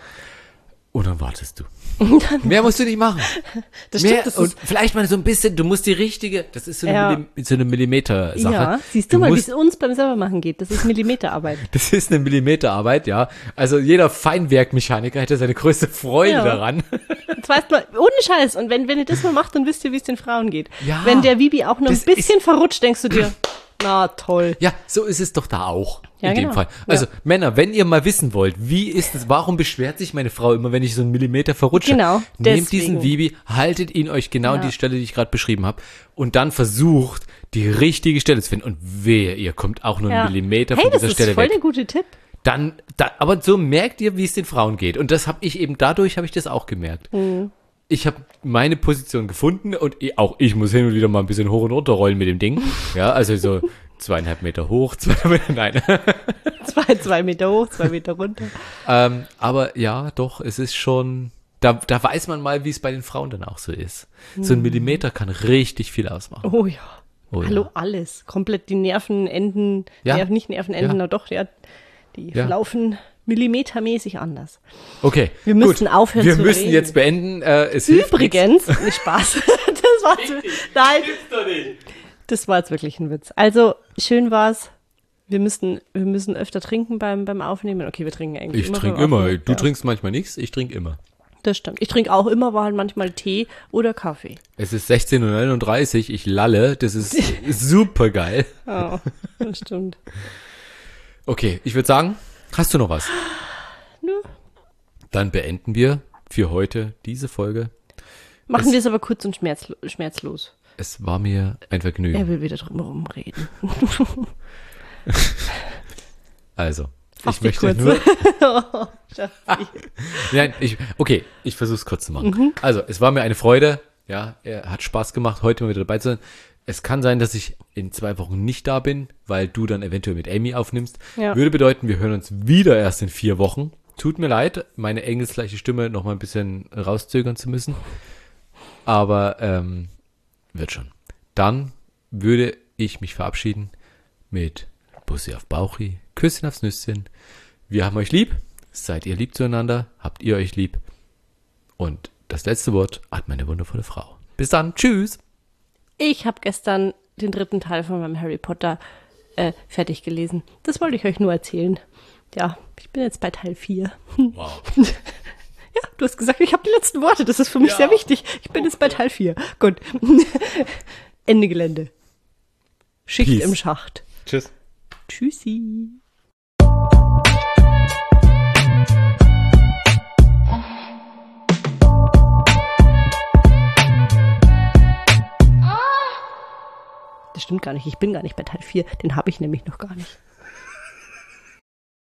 und dann wartest du. Mehr musst du nicht machen. Das stimmt. Und vielleicht mal so ein bisschen, du musst die richtige, das ist so eine Millimeter-Sache. Ja, siehst du mal, wie es uns beim Selbermachen geht. Das ist Millimeterarbeit. Das ist eine Millimeterarbeit, ja. Also jeder Feinwerkmechaniker hätte seine größte Freude daran. Das weißt du, ohne Scheiß. Und wenn ihr das mal macht, dann wisst ihr, wie es den Frauen geht. Ja, wenn der Vibi auch nur ein bisschen verrutscht, denkst du dir, na toll. Ja, so ist es doch da auch. In dem Fall. Also Männer, wenn ihr mal wissen wollt, wie ist es, warum beschwert sich meine Frau immer, wenn ich so einen Millimeter verrutsche? Genau. Nehmt diesen Vibi, haltet ihn euch genau an die Stelle, die ich gerade beschrieben habe, und dann versucht, die richtige Stelle zu finden. Und wehe, ihr kommt auch nur einen Millimeter von dieser Stelle weg. Das ist voll der gute Tipp. Aber so merkt ihr, wie es den Frauen geht. Und das habe ich eben, dadurch habe ich das auch gemerkt. Mhm. Ich habe meine Position gefunden und auch ich muss hin und wieder mal ein bisschen hoch und runter rollen mit dem Ding. Ja, also so 2,5 Meter hoch, 2 Meter, nein. 2 Meter hoch, 2 Meter runter. Aber ja, doch, es ist schon, da weiß man mal, wie es bei den Frauen dann auch so ist. So ein Millimeter kann richtig viel ausmachen. Oh ja. Oh, Hallo, ja. alles. Komplett die Nervenenden, Ja. nicht Nervenenden, Ja. aber doch, ja, die Ja. verlaufen millimetermäßig anders. Okay, Wir müssen aufhören Wir zu müssen reden. jetzt beenden. Es hilft Übrigens, nicht Spaß. Nein, das war jetzt wirklich ein Witz. Also, schön war's. Wir müssen öfter trinken beim Aufnehmen. Okay, wir trinken eigentlich Ich immer. trinke beim immer. Aufnehmen. Du Ja, trinkst manchmal nichts, ich trinke immer. das stimmt. Ich trinke auch immer, war halt manchmal Tee oder Kaffee. Es ist 16:39 Uhr, ich lalle, das ist super geil. Oh, das stimmt. Okay, ich würde sagen, hast du noch was? Nö. Dann beenden wir für heute diese Folge. Machen wir es aber kurz und schmerzlos. Es war mir ein Vergnügen. Er will wieder drum herum reden. Also, Fass ich dich möchte kurz. nur... Nein, ich versuche es kurz zu machen. Also, es war mir eine Freude. Ja, er hat Spaß gemacht, heute mal wieder dabei zu sein. Es kann sein, dass ich in 2 Wochen nicht da bin, weil du dann eventuell mit Amy aufnimmst. Ja. Würde bedeuten, wir hören uns wieder erst in 4 Wochen. Tut mir leid, meine engelsgleiche Stimme noch mal ein bisschen rauszögern zu müssen. Aber wird schon. Dann würde ich mich verabschieden mit Bussi auf Bauchi, Küsschen aufs Nüsschen. Wir haben euch lieb. Seid ihr lieb zueinander? Habt ihr euch lieb? Und das letzte Wort hat meine wundervolle Frau. Bis dann. Tschüss. Ich habe gestern den 3. Teil von meinem Harry Potter fertig gelesen. Das wollte ich euch nur erzählen. Ja, ich bin jetzt bei Teil 4. Wow. Ja, du hast gesagt, ich habe die letzten Worte. Das ist für mich Ja. sehr wichtig. Ich bin jetzt bei Teil 4. Gut. Ende Gelände. Schicht Peace. im Schacht. Tschüss. Tschüssi. Das stimmt gar nicht. Ich bin gar nicht bei Teil 4. Den habe ich nämlich noch gar nicht.